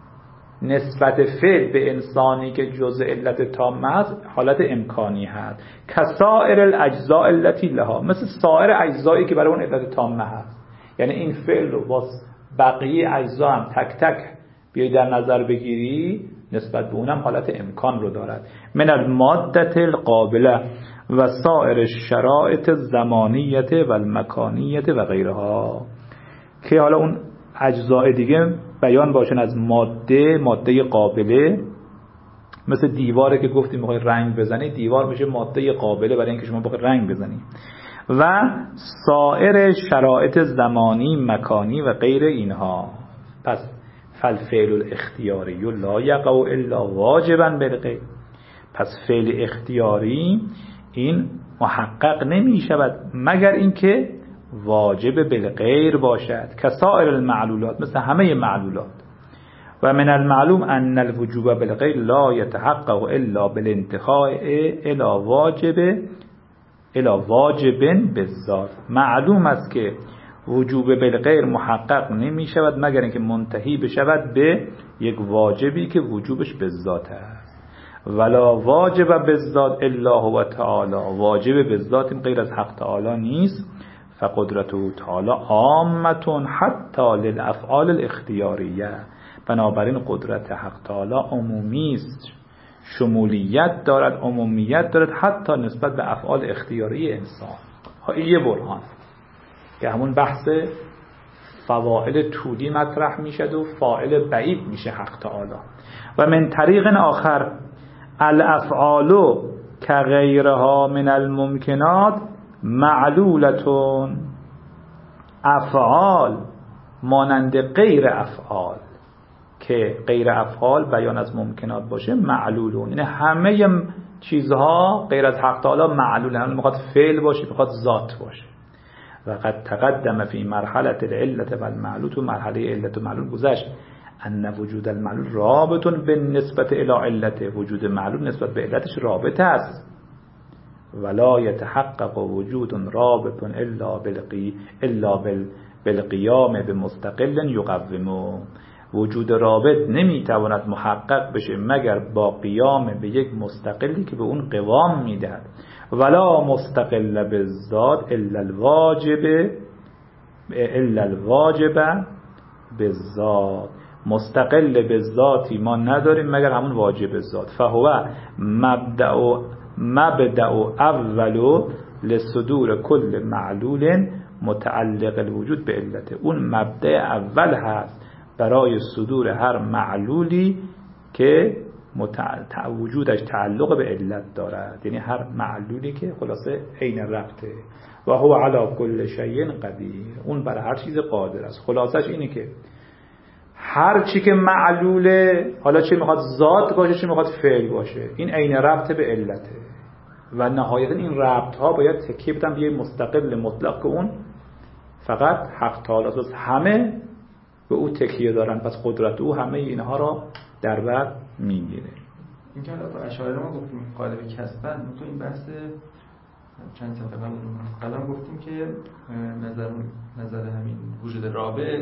نسبت فعل به انسانی که جزء علت تامه هست حالت امکانی هست. کسائر الاجزاء التي لها، مثل سایر اجزایی که برای اون علت تامه هست. یعنی این فعل رو با بقیه اجزا هم تک تک بیایی در نظر بگیری، نسبت به اونم حالت امکان رو دارد. من المادة القابله و سایر الشرائط الزمانیت و المکانیت و غیرها، که حالا اون اجزای دیگه بیان باشن از ماده ماده قابله. مثل دیواره که گفتیم میخوای رنگ بزنی، دیوار میشه ماده قابله برای اینکه شما بخوای رنگ بزنی. و سایر شرایط زمانی مکانی و غیر اینها. پس فالفعل الاختیاری لا یقع الا واجبا بالغیر، پس فعل اختیاری این محقق نمی شود مگر اینکه واجب بالغیر باشد، کسائر المعلولات، مثل همه معلولات. و من المعلوم ان الوجوب بالغیر لا يتحقق الا بالانتخاء الى واجب الى واجب بالذات. معلوم است که وجوب بالغیر محقق نمی شود مگر اینکه منتهی بشود به یک واجبی که وجوبش بالذات است. ولا واجب بالذات الا هو تعالی، واجب بالذات غیر از حق تعالی نیست. فقدرته تعالی عامه حتی للافعال الاختیاریه، بنابراین قدرت حق تعالی عمومی است، شمولیت دارد، عمومیت دارد حتی نسبت به افعال اختیاری انسان. ها این یه برهان که همون بحث فواعل طولی مطرح میشد و فاعل بعید میشه حق تعالی. و من طریق آخر الافعال که غیرها من الممکنات معلولتون، افعال مانند غیر افعال که غیر افعال بیان از ممکنات باشه معلولون، یعنی همه چیزها غیر از حق تعالی معلولن، میخواد فعل باشه میخواد ذات باشه. و قد تقدم فی مرحله العلت و المعلول، تو مرحله علت و معلول گذشت ان وجود المعلول رابط بالنسبه الی علت، وجود معلول نسبت به علتش رابطه است. ولا يتحقق وجود رابط الا بالقي الا بالقيام بمستقل يقومه، وجود رابط نمیتواند محقق بشه مگر با قیام به یک مستقلی که به اون قوام میدهد. ولا مستقل بالذات الا الواجب الا الواجب بالذات، مستقل بالذاتی ما نداریم مگر همون واجب ذات. فهو مبدأ مبدأ اول لصدور کل معلول متعلق الوجود به علته، اون مبدأ اول هست برای صدور هر معلولی که متع... وجودش تعلق به علت دارد، یعنی هر معلولی که خلاصه عین ربطه. و هو علی کل شیء قدیر، اون برای هر چیز قادر است. خلاصش اینه که هر چی که معلوله، حالا چه میخواد ذات باشه چه میخواد فعل باشه، این عین ربط به علته. و نهایتا این ربط ها باید تکیه بدن به یه مستقل مطلق که اون فقط حق تعالی است، همه به او تکیه دارن، پس قدرت او همه اینها را در بر میگیره. این که الان اشعار ما گفتیم قالب کسبن، تو این بحث چند صفحه قبل قبلا گفتیم که نظر نظر همین وجود رابط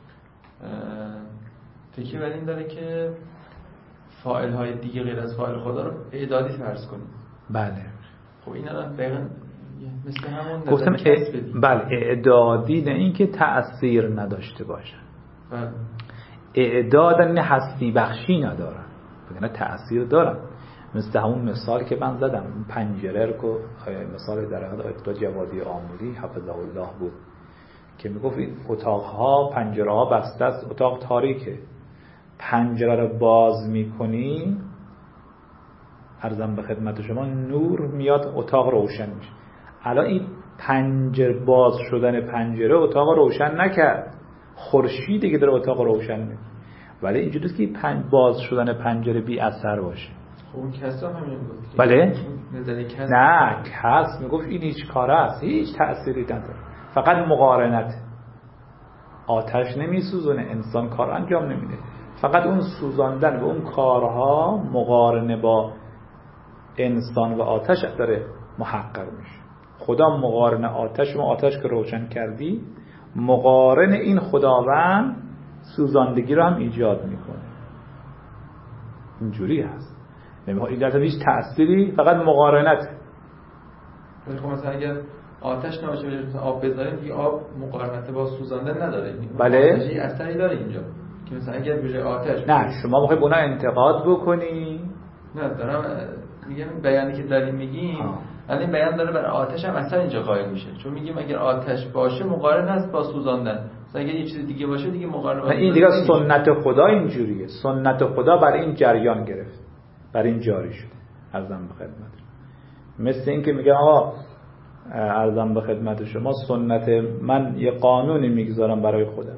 تکیه بر این داره که فاعل های دیگه غیر از فاعل خدا رو اعدادی فرض کنیم. بله. خب این الان دقیقاً مثل همون گفتم ا... بله اعدادی، نه این که تأثیر نداشته باشه. بله. اعداد این هستی بخشی ندارن، بگنه تأثیر دارن، مثل همون مثال که من زدم، پنجره رو مثال در حال آیت جوادی آمولی حفظه الله بود که میگفت این اتاقها پنجره ها بسته است، اتاق تاریکه، پنجره رو باز میکنی عرضم به خدمت شما نور میاد، اتاق روشن میشه. الان این پنجره باز شدن پنجره اتاق روشن نکرد، خورشیدی که داره اتاق روشن میکنه، ولی اینجوری است که پنج باز شدن پنجره بی اثر باشه. خب اون کس هم همین گفت. بله؟ کس نه کس میگفت این هیچ کاره است، هیچ تأثیری نداره، فقط مقارنت. آتش نمیسوزونه، انسان کار انجام نمیده، فقط اون سوزاندن و اون کارها مقارنه با انسان و آتش داره محقق میشه. خدا مقارن آتش و آتش که روشن کردی، مقارن این خداوند سوزاندگی رو هم ایجاد میکنه. اینجوری هست، این در هیچ تأثیری، فقط مقارنت. ولی خب مثلا اگر آتش نباشه بجای آب بذاریم دیگه آب مقارنت با سوزاندن نداره. بله. آتشی اثری داره اینجا که مثلا اگر بجای آتش نه شما میخوای اونا انتقاد بکنی؟ نه دارم میگم بیانی که داریم میگیم الان این بیان داره برای آتش هم اثر اینجا قائل میشه، چون میگیم اگر آتش باشه مقارن است با سوزاندن، مثلا اگر یه چیز دیگه باشه دیگه مقارن با این دیگه سنت خدا اینجوریه، سنت خدا برای این جریان گرفت، برای این جاری شده. عرضم به خدمت مثل این که میگم آقا عرضم به خدمت شما سنت من یه قانونی میگذارم برای خودم،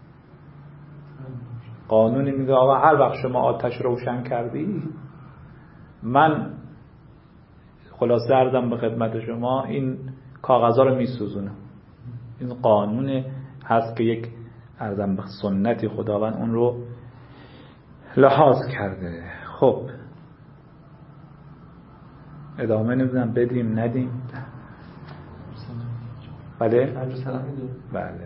قانونی میگه آقا هر وقت شما آتش روشن کردی من خلاصه عرضم به خدمت شما این کاغذها رو میسوزونم. این قانون هست که یک عرضم به سنتی خداوند اون رو لحاظ کرده. خب ادامه نمیدونم بدیم ندیم. بله بله.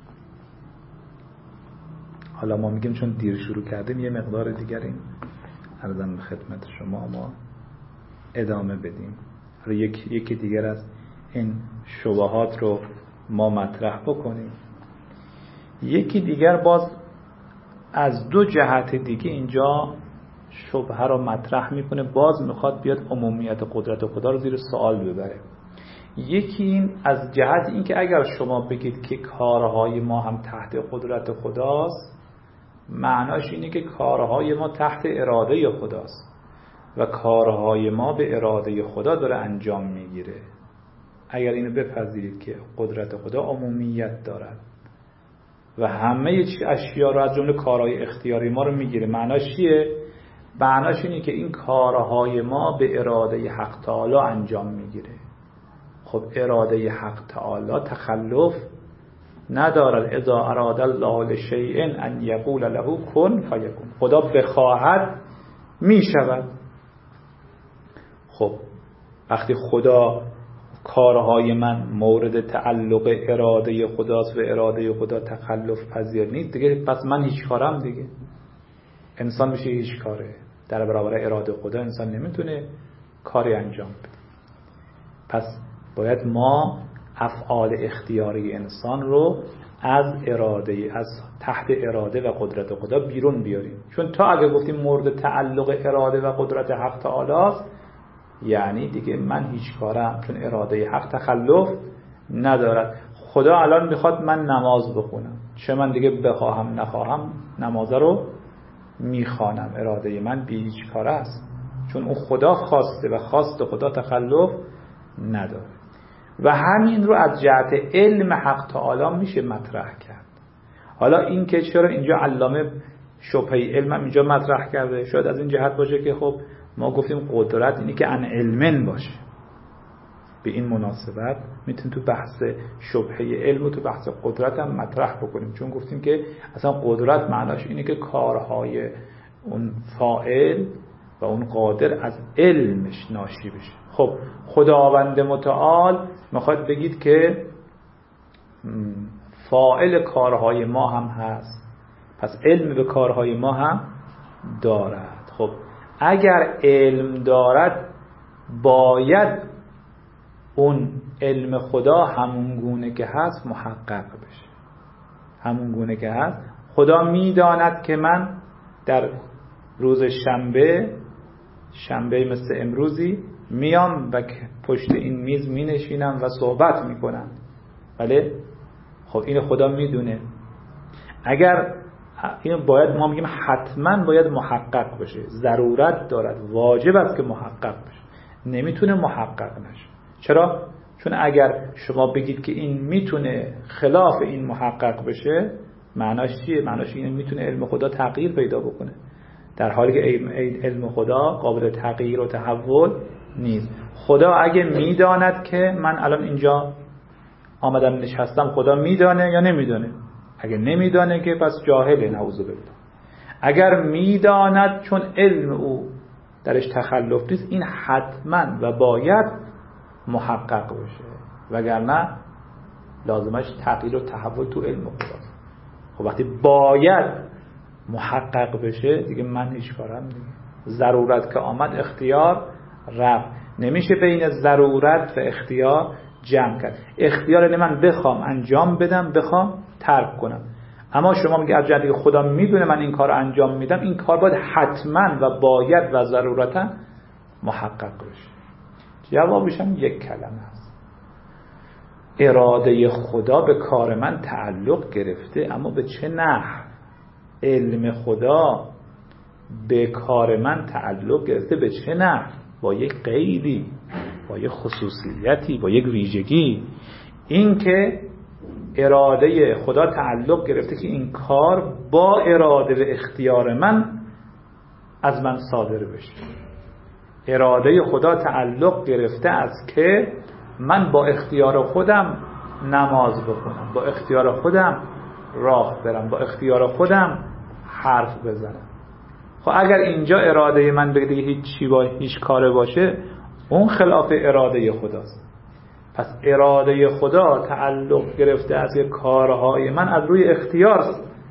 حالا ما میگیم چون دیر شروع کردیم یه مقدار دیگر این عرضم به خدمت شما ما ادامه بدیم. حالا یک یکی دیگر از این شبهات رو ما مطرح بکنیم. یکی دیگر باز از دو جهت دیگه اینجا شبهه رو مطرح میکنه، باز میخواد بیاد عمومیت قدرت خدا رو زیر سوال ببره. یکی این از جهت این که اگر شما بگید که کارهای ما هم تحت قدرت خداست، معناش اینه که کارهای ما تحت اراده خداست و کارهای ما به اراده خدا داره انجام میگیره. اگر اینو بپذیرید که قدرت خدا عمومیت دارد و همه اشیا رو از جمله کارهای اختیاری ما رو میگیره، معناش چیه؟ معناش اینه که این کارهای ما به اراده حق تعالی انجام میگیره. خب اراده حق تعالی تخلف ندارد. اذا اراد الله لشیء ان یقول له کن فیکون. خدا بخواهد میشود. خب وقتی خدا کارهای من مورد تعلق اراده خداست و اراده خدا تخلف پذیر نیست دیگه، پس من هیچ کارم دیگه. انسان میشه هیچ کاره، در برابر اراده خدا انسان نمیتونه کاری انجام بده. پس باید ما افعال اختیاری انسان رو از اراده، از تحت اراده و قدرت خدا بیرون بیاریم. چون تا اگه گفتیم مورد تعلق اراده و قدرت حق تعالی است، یعنی دیگه من هیچ کارم، چون اراده حق تخلف ندارد. خدا الان میخواد من نماز بخونم، چه من دیگه بخواهم نخواهم نماز رو میخوانم، اراده من بی هیچ کار است، چون اون خدا خواسته و خواست خدا تخلف نداره. و همین رو از جهت علم حق تعالی میشه مطرح کرد. حالا این که چرا اینجا علامه شبهه علم هم اینجا مطرح کرده، شاید از این جهت باشه که خب ما گفتیم قدرت اینی که ان علمن باشه. به این مناسبت میتونیم تو بحث شبهه علم و تو بحث قدرت هم مطرح بکنیم، چون گفتیم که اصلا قدرت معناش اینه که کارهای اون فاعل و اون قادر از علمش ناشی بشه. خب خداوند متعال میخواد بگید که فاعل کارهای ما هم هست، پس علم به کارهای ما هم دارد. خب اگر علم دارد باید اون علم خدا همون گونه که هست محقق بشه. همون گونه که هست خدا میداند که من در روز شنبه شنبه مثل امروزی میام و پشت این میز می نشینم و صحبت می کنم. بله خب این خدا میدونه. اگر این باید ما میگیم حتما باید محقق بشه، ضرورت دارد، واجب است که محقق بشه، نمیتونه محقق نشه. چرا؟ چون اگر شما بگید که این میتونه خلاف این محقق بشه، معناش چیه؟ معناش اینه میتونه علم خدا تغییر پیدا بکنه، در حالی که علم خدا قابل تغییر و تحول نیست. خدا اگه میداند که من الان اینجا آمدم نشستم، خدا میدانه یا نمیدانه؟ اگه نمیدانه که پس جاهله، نعوذ بالله. اگر میداند چون علم او درش تخلف نیست، این حتما و باید محقق بشه، وگرنه لازمش تغییر و تحول تو علم خداست. خب وقتی باید محقق بشه دیگه من هیچ کارم دیگه. ضرورت که آمد اختیار رفت، نمیشه بین ضرورت و اختیار جمع کرد. اختیار اینه من بخوام انجام بدم، بخوام ترک کنم. اما شما میگه از جهتی که خدا میدونه من این کار رو انجام میدم، این کار باید حتما و باید و ضرورتا محقق بشه. جوابش هم یک کلمه است: اراده خدا به کار من تعلق گرفته. اما به چه نحو؟ علم خدا به کار من تعلق گرفته به چه نحو؟ با یک قیدی، با یک خصوصیتی، با یک ویژگی. این که اراده خدا تعلق گرفته که این کار با اراده و اختیار من از من صادر بشه. اراده خدا تعلق گرفته است که من با اختیار خودم نماز بخونم، با اختیار خودم راه برم، با اختیار خودم حرف بزنم. خب اگر اینجا اراده من بگه هیچ چی با هیچ کاره باشه، اون خلاف اراده خداست. پس اراده خدا تعلق گرفته از که کارهای من از روی اختیار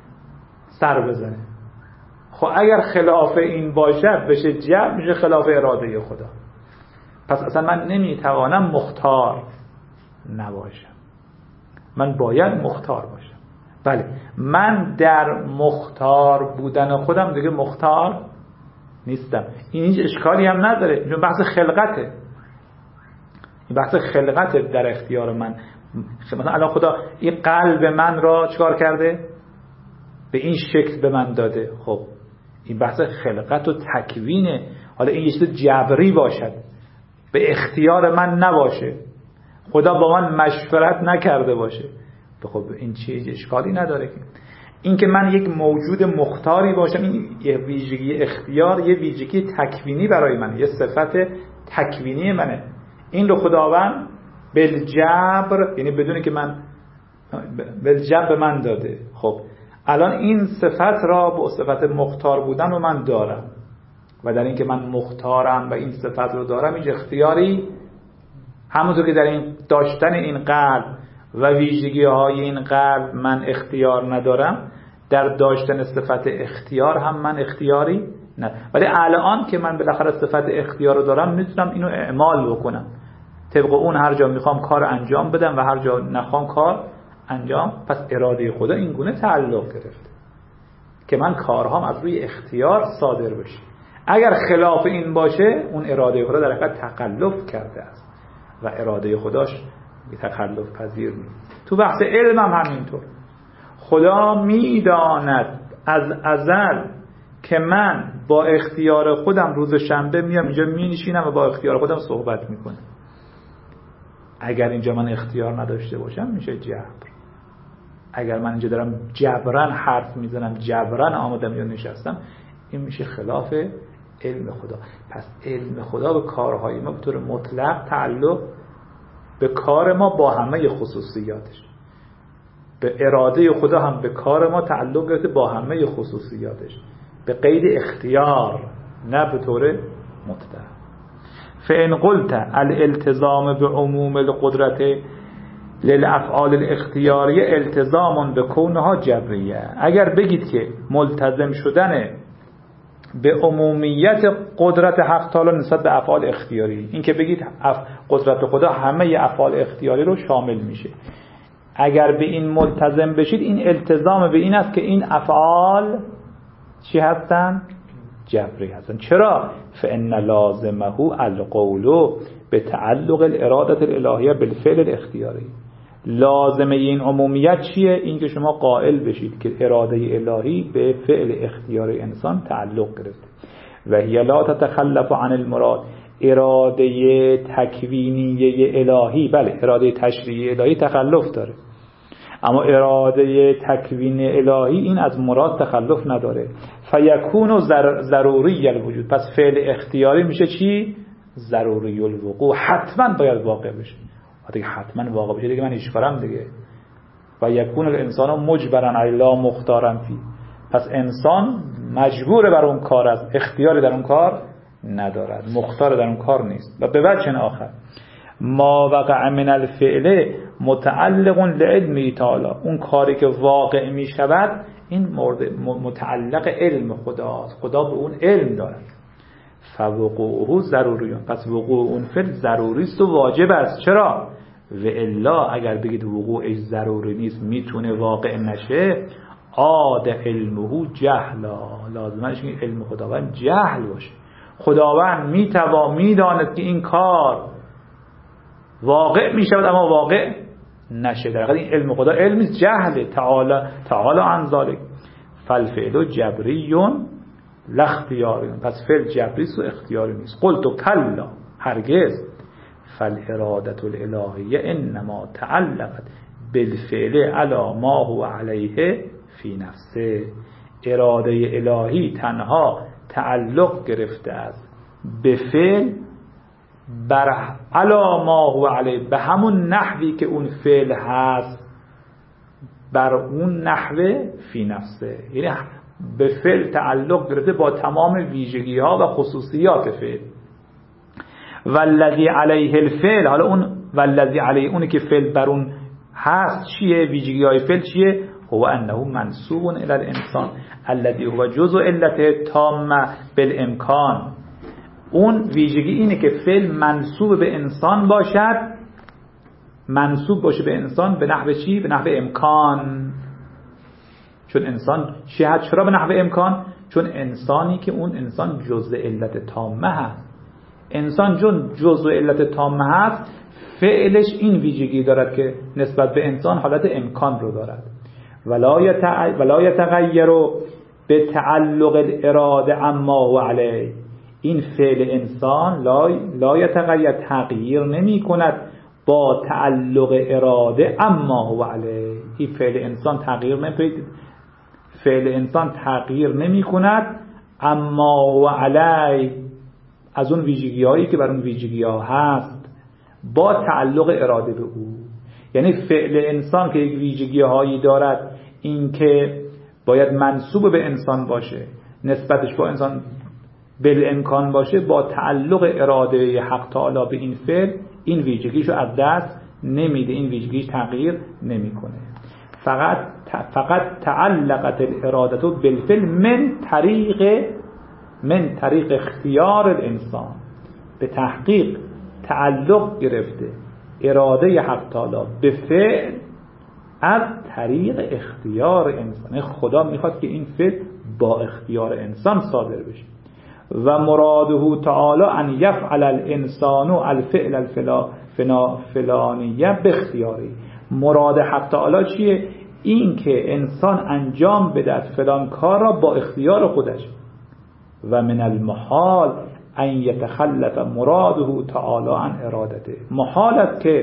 سر بزنه. خب اگر خلاف این باشد بشه جمع، میشه خلاف اراده خدا. پس اصلا من نمیتوانم مختار نباشم، من باید مختار باشم. بله، من در مختار بودن خودم دیگه مختار نیستم. این هیچ اشکالی هم نداره، چون بحث خلقته. این بحث خلقته در اختیار من. مثلا الان خدا این قلب من را چکار کرده؟ به این شکل به من داده. خب این بحث خلقت و تکوینه. حالا این یه چیز جبری باشد، به اختیار من نباشه، خدا با من مشورت نکرده باشه، خب این چیز اشکالی نداره. که این که من یک موجود مختاری باشم، این یه ویژگی اختیار، یه ویژگی تکوینی برای من، یه صفت تکوینی منه. این رو خداوند بالجبر، یعنی بدونه که من بالجبر به من داده. خب الان این صفت را با صفت مختار بودن رو من دارم، و در این که من مختارم و این صفت رو دارم، این اختیاری، همونطور که در این داشتن این قلب و ویژگی های این قلب من اختیار ندارم، در داشتن صفت اختیار هم من اختیاری نه. ولی الان که من بالاخره صفت اختیار رو دارم، میتونم اینو اعمال بکنم، طبق اون هر جا میخوام کار انجام بدم و هر جا نخوام کار انجام. پس اراده خدا این گونه تعلق گرفته که من کارهام از روی اختیار صادر بشه. اگر خلاف این باشه، اون اراده خدا در حقیقت تخلف کرده است و اراده خداش تخلف پذیر نیست. تو بحث علم هم همینطور. خدا میداند از ازل که من با اختیار خودم روز شنبه میام اینجا مینشینم و با اختیار خودم صحبت میکنم. اگر اینجا من اختیار نداشته باشم میشه جبر. اگر من اینجا دارم جبران حرف میزنم، جبران آمدم یا نشستم، این میشه خلاف علم خدا. پس علم خدا به کارهای ما به طور مطلق تعلق به کار ما با همه خصوصیاتش، به اراده خدا هم به کار ما تعلق گرفته با همه خصوصیاتش، به قید اختیار، نه به طور مطلق. فإن قلت الالتزام بعموم القدرت للافعال الاختیاریه التزام به کونها جبریه. اگر بگید که ملتزم شدن به عمومیت قدرت حق تعالی نسبت به افعال اختیاری، این که بگید قدرت خدا همه افعال اختیاری رو شامل میشه، اگر به این ملتزم بشید، این التزام به این است که این افعال چی هستن؟ جبری هستن. چرا؟ فان لازمه القول به تعلق الاراده الالهیه بالفعل الاختیاری. لازمه این عمومیت چیه؟ این که شما قائل بشید که اراده الهی به فعل اختیاری انسان تعلق گرفته و هی لا تتخلف عن المراد. اراده تکوینیه الهی، بله اراده تشریعی الهی تخلف داره، اما اراده تکوین الهی این از مراد تخلف نداره. فیکون ضروری الوجود، پس فعل اختیاری میشه چی؟ ضروری الوقوع، حتما باید واقع بشه. وقتی حتما واقع بشه دیگه من هیچ کارم دیگه. و یکون الانسان مجبرا علی لا مختارا فی، پس انسان مجبور بر اون کار است، اختیاری در اون کار ندارد، مختار در اون کار نیست. و به وجه آخر ما وقع من الفعل متعلق لعلم تعالی، اون کاری که واقع می شود این مورد متعلق علم خداست، خدا به اون علم دارد. فوقوعه ضروری، پس وقوع اون فعل ضروری است و واجب است. چرا؟ و الا اگر بگید وقوعش ضروری نیست میتونه واقع نشه، عاد علمه جهلا، لازمش این علم خداوند جهل باشه. خداوند میتوا میداند که این کار واقع میشود اما واقع نشه، در حقیقت این علم خدا علم جهل. تعالی تعالی عن ذلک. فالفعل جبری لا اختیاری، پس فعل جبری و اختیاری نیست. قلت کلا، هرگز. فالاراده الالهیه انما تعلقت بالفعل علی ما هو علیه فی نفسه. اراده الهی تنها تعلق گرفته است به فعل بر علی ما هو علیه، به همون نحوی که اون فعل هست بر اون نحوه فی نفسه، یعنی به فعل تعلق گرفته با تمام ویژگی ها و خصوصیات فعل. والذی علیه الفعل، حالا اون والذی علیه اونی که فعل بر اون هست چیه؟ ویژگی های فعل چیه؟ هو انه منسوب الی الانسان الذی هو جزء علت تامه بالامکان. اون ویژگی اینه که فعل منسوب به انسان باشد، منسوب باشه به انسان به نحو چی؟ به نحو امکان. چون انسان چی هست؟ چرا به نحو امکان؟ چون انسانی که اون انسان جزء علت تامه هست. انسان چون جزء علت تامه هست فعلش این ویژگی دارد که نسبت به انسان حالت امکان رو دارد. ولا یتغیر به تعلق الاراده اما هو علیه. این فعل انسان لا یتغیر، تغییر نمی کند با تعلق اراده اما هو علیه. این فعل انسان تغییر نمی فعل انسان تغییر نمی کند اما هو علیه، از اون ویژگی هایی که بر اون ویژگی ها هست با تعلق اراده به او. یعنی فعل انسان که یک ویژگی هایی دارد، این که باید منسوب به انسان باشه، نسبتش با انسان بالامکان باشه، با تعلق اراده حق تعالی به این فعل این ویژگیشو از دست نمیده، این ویژگیش تغییر نمیکنه. فقط فقط تعلقت الاراده بالفعل من طریق من طریق اختیار الانسان. به تحقیق تعلق گرفته اراده حق تعالی به فعل از طریق اختیار انسان. خدا میخواد که این فعل با اختیار انسان صادر بشه. و مراده تعالی ان یفعل الانسان الفعل الفلا فلانیه باختیاری. مراد حق تعالی چیه؟ این که انسان انجام بده فلان کار را با اختیار خودش. و من المحال ان یتخلف مراده تعالی عن ارادته. محال است که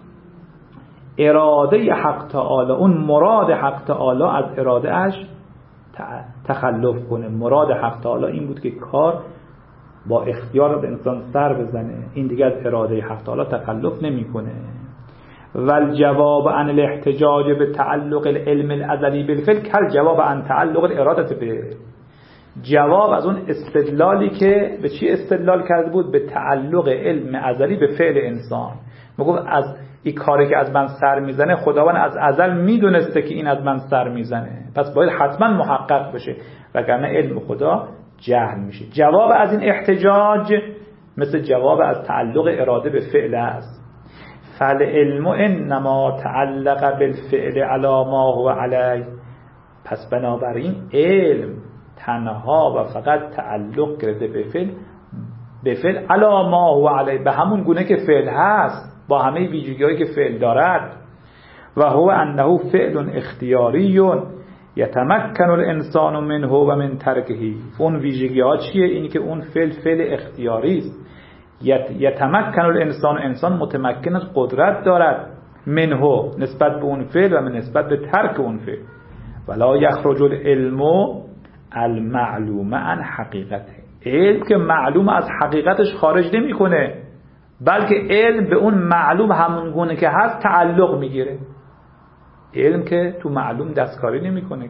اراده حق تعالی، اون مراد حق تعالی از اراده اش تخلف کنه. مراد حق تعالی این بود که کار با اختیار به انسان سر بزنه، این دیگه از اراده حق تعالی تخلف نمیکنه. و الجواب عن الاحتجاج به تعلق العلم الازلی بالفعل کل جواب عن تعلق الاراده به. جواب از اون استدلالی که به چی استدلال کرده بود؟ به تعلق علم ازلی به فعل انسان. میگفت از این کاری که از من سر میزنه خداوند از ازل میدونسته که این از من سر میزنه، پس باید حتما محقق بشه، وگرنه علم خدا جهل میشه. جواب از این احتجاج مثل جواب از تعلق اراده به فعل است. فالعلم انما تعلق بالفعل علی ما هو علیه. پس بنابراین علم تنها و فقط تعلق گرفته به فعل به فعل علا ما هو علیه، به همون گونه که فعل هست، با همه ویژگی‌هایی که فعل دارد. و هو انه فعل اختیاری یتمکن الانسان منه و من ترکه. اون ویژگی‌ها چیه؟ اینی که اون فعل فعل اختیاری است. یتمکن الانسان، انسان متمکن از قدرت دارد، منه نسبت به اون فعل و من نسبت به ترک اون فعل. ولا یخرج العلم المعلوم عن حقیقته، علم که معلوم از حقیقتش خارج نمیکنه، بلکه علم به اون معلوم همون گونه که هست تعلق میگیره. علم که تو معلوم دستکاری نمیکنه.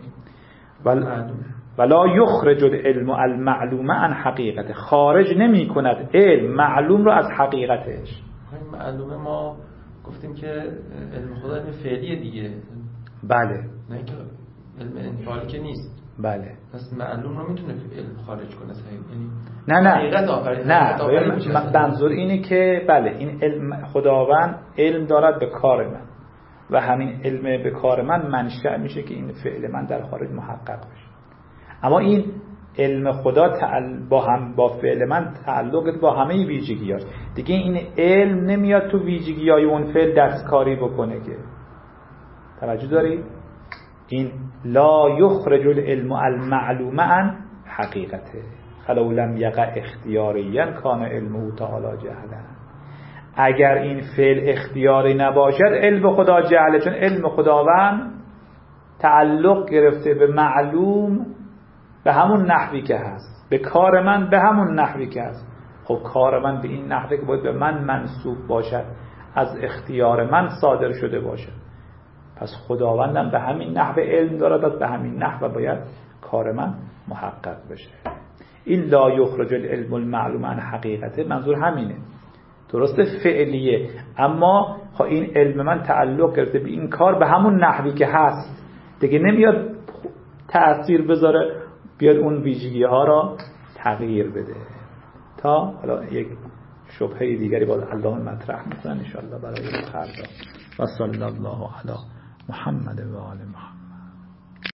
ولا یخرج العلم المعلوم عن حقیقته، خارج نمیکند علم معلوم رو از حقیقتش. معلومه ما گفتیم که علم خدا علم فعلیه دیگه. بله. نه که علم انفعالی که نیست. بله. پس معلوم رو میتونه علم خارج کنه صحیح؟ یعنی نه نه حقیقت آفرین. نه منظور اینه که بله این علم خداوند علم دارد به کار من و همین علم به کار من منشأ میشه که این فعل من در خارج محقق بشه. اما این علم خدا با هم با فعل من تعلق با همه ویژگی‌هاست دیگه. این علم نمیاد تو ویژگی‌های اون فعل دستکاری بکنه که. توجه داری؟ این لا یخرج العلم المعلوم عن حقیقته فلو لم یقع اختیاریا کان علمه تعالی جهلا. اگر این فعل اختیاری نباشد علم خدا جهله، چون علم خداوند تعلق گرفته به معلوم به همون نحوی که هست، به کار من به همون نحوی که هست. خب کار من به این نحوی که باید به من منسوب باشد، از اختیار من صادر شده باشد. پس خداوندم به همین نحو علم دارد، به همین نحو باید کار من محقق بشه. این لا یخرج العلم المعلوم عن حقیقته منظور همینه. درسته فعلیه، اما خب این علم من تعلق گرفته به این کار به همون نحوی که هست دیگه، نمیاد تأثیر بذاره بیاد اون ویژگی ها را تغییر بده. تا حالا یک شبهه دیگری باز الله مطرح میکنن ان شاء الله برای فردا. و صلی الله علی محمد و آل محمد.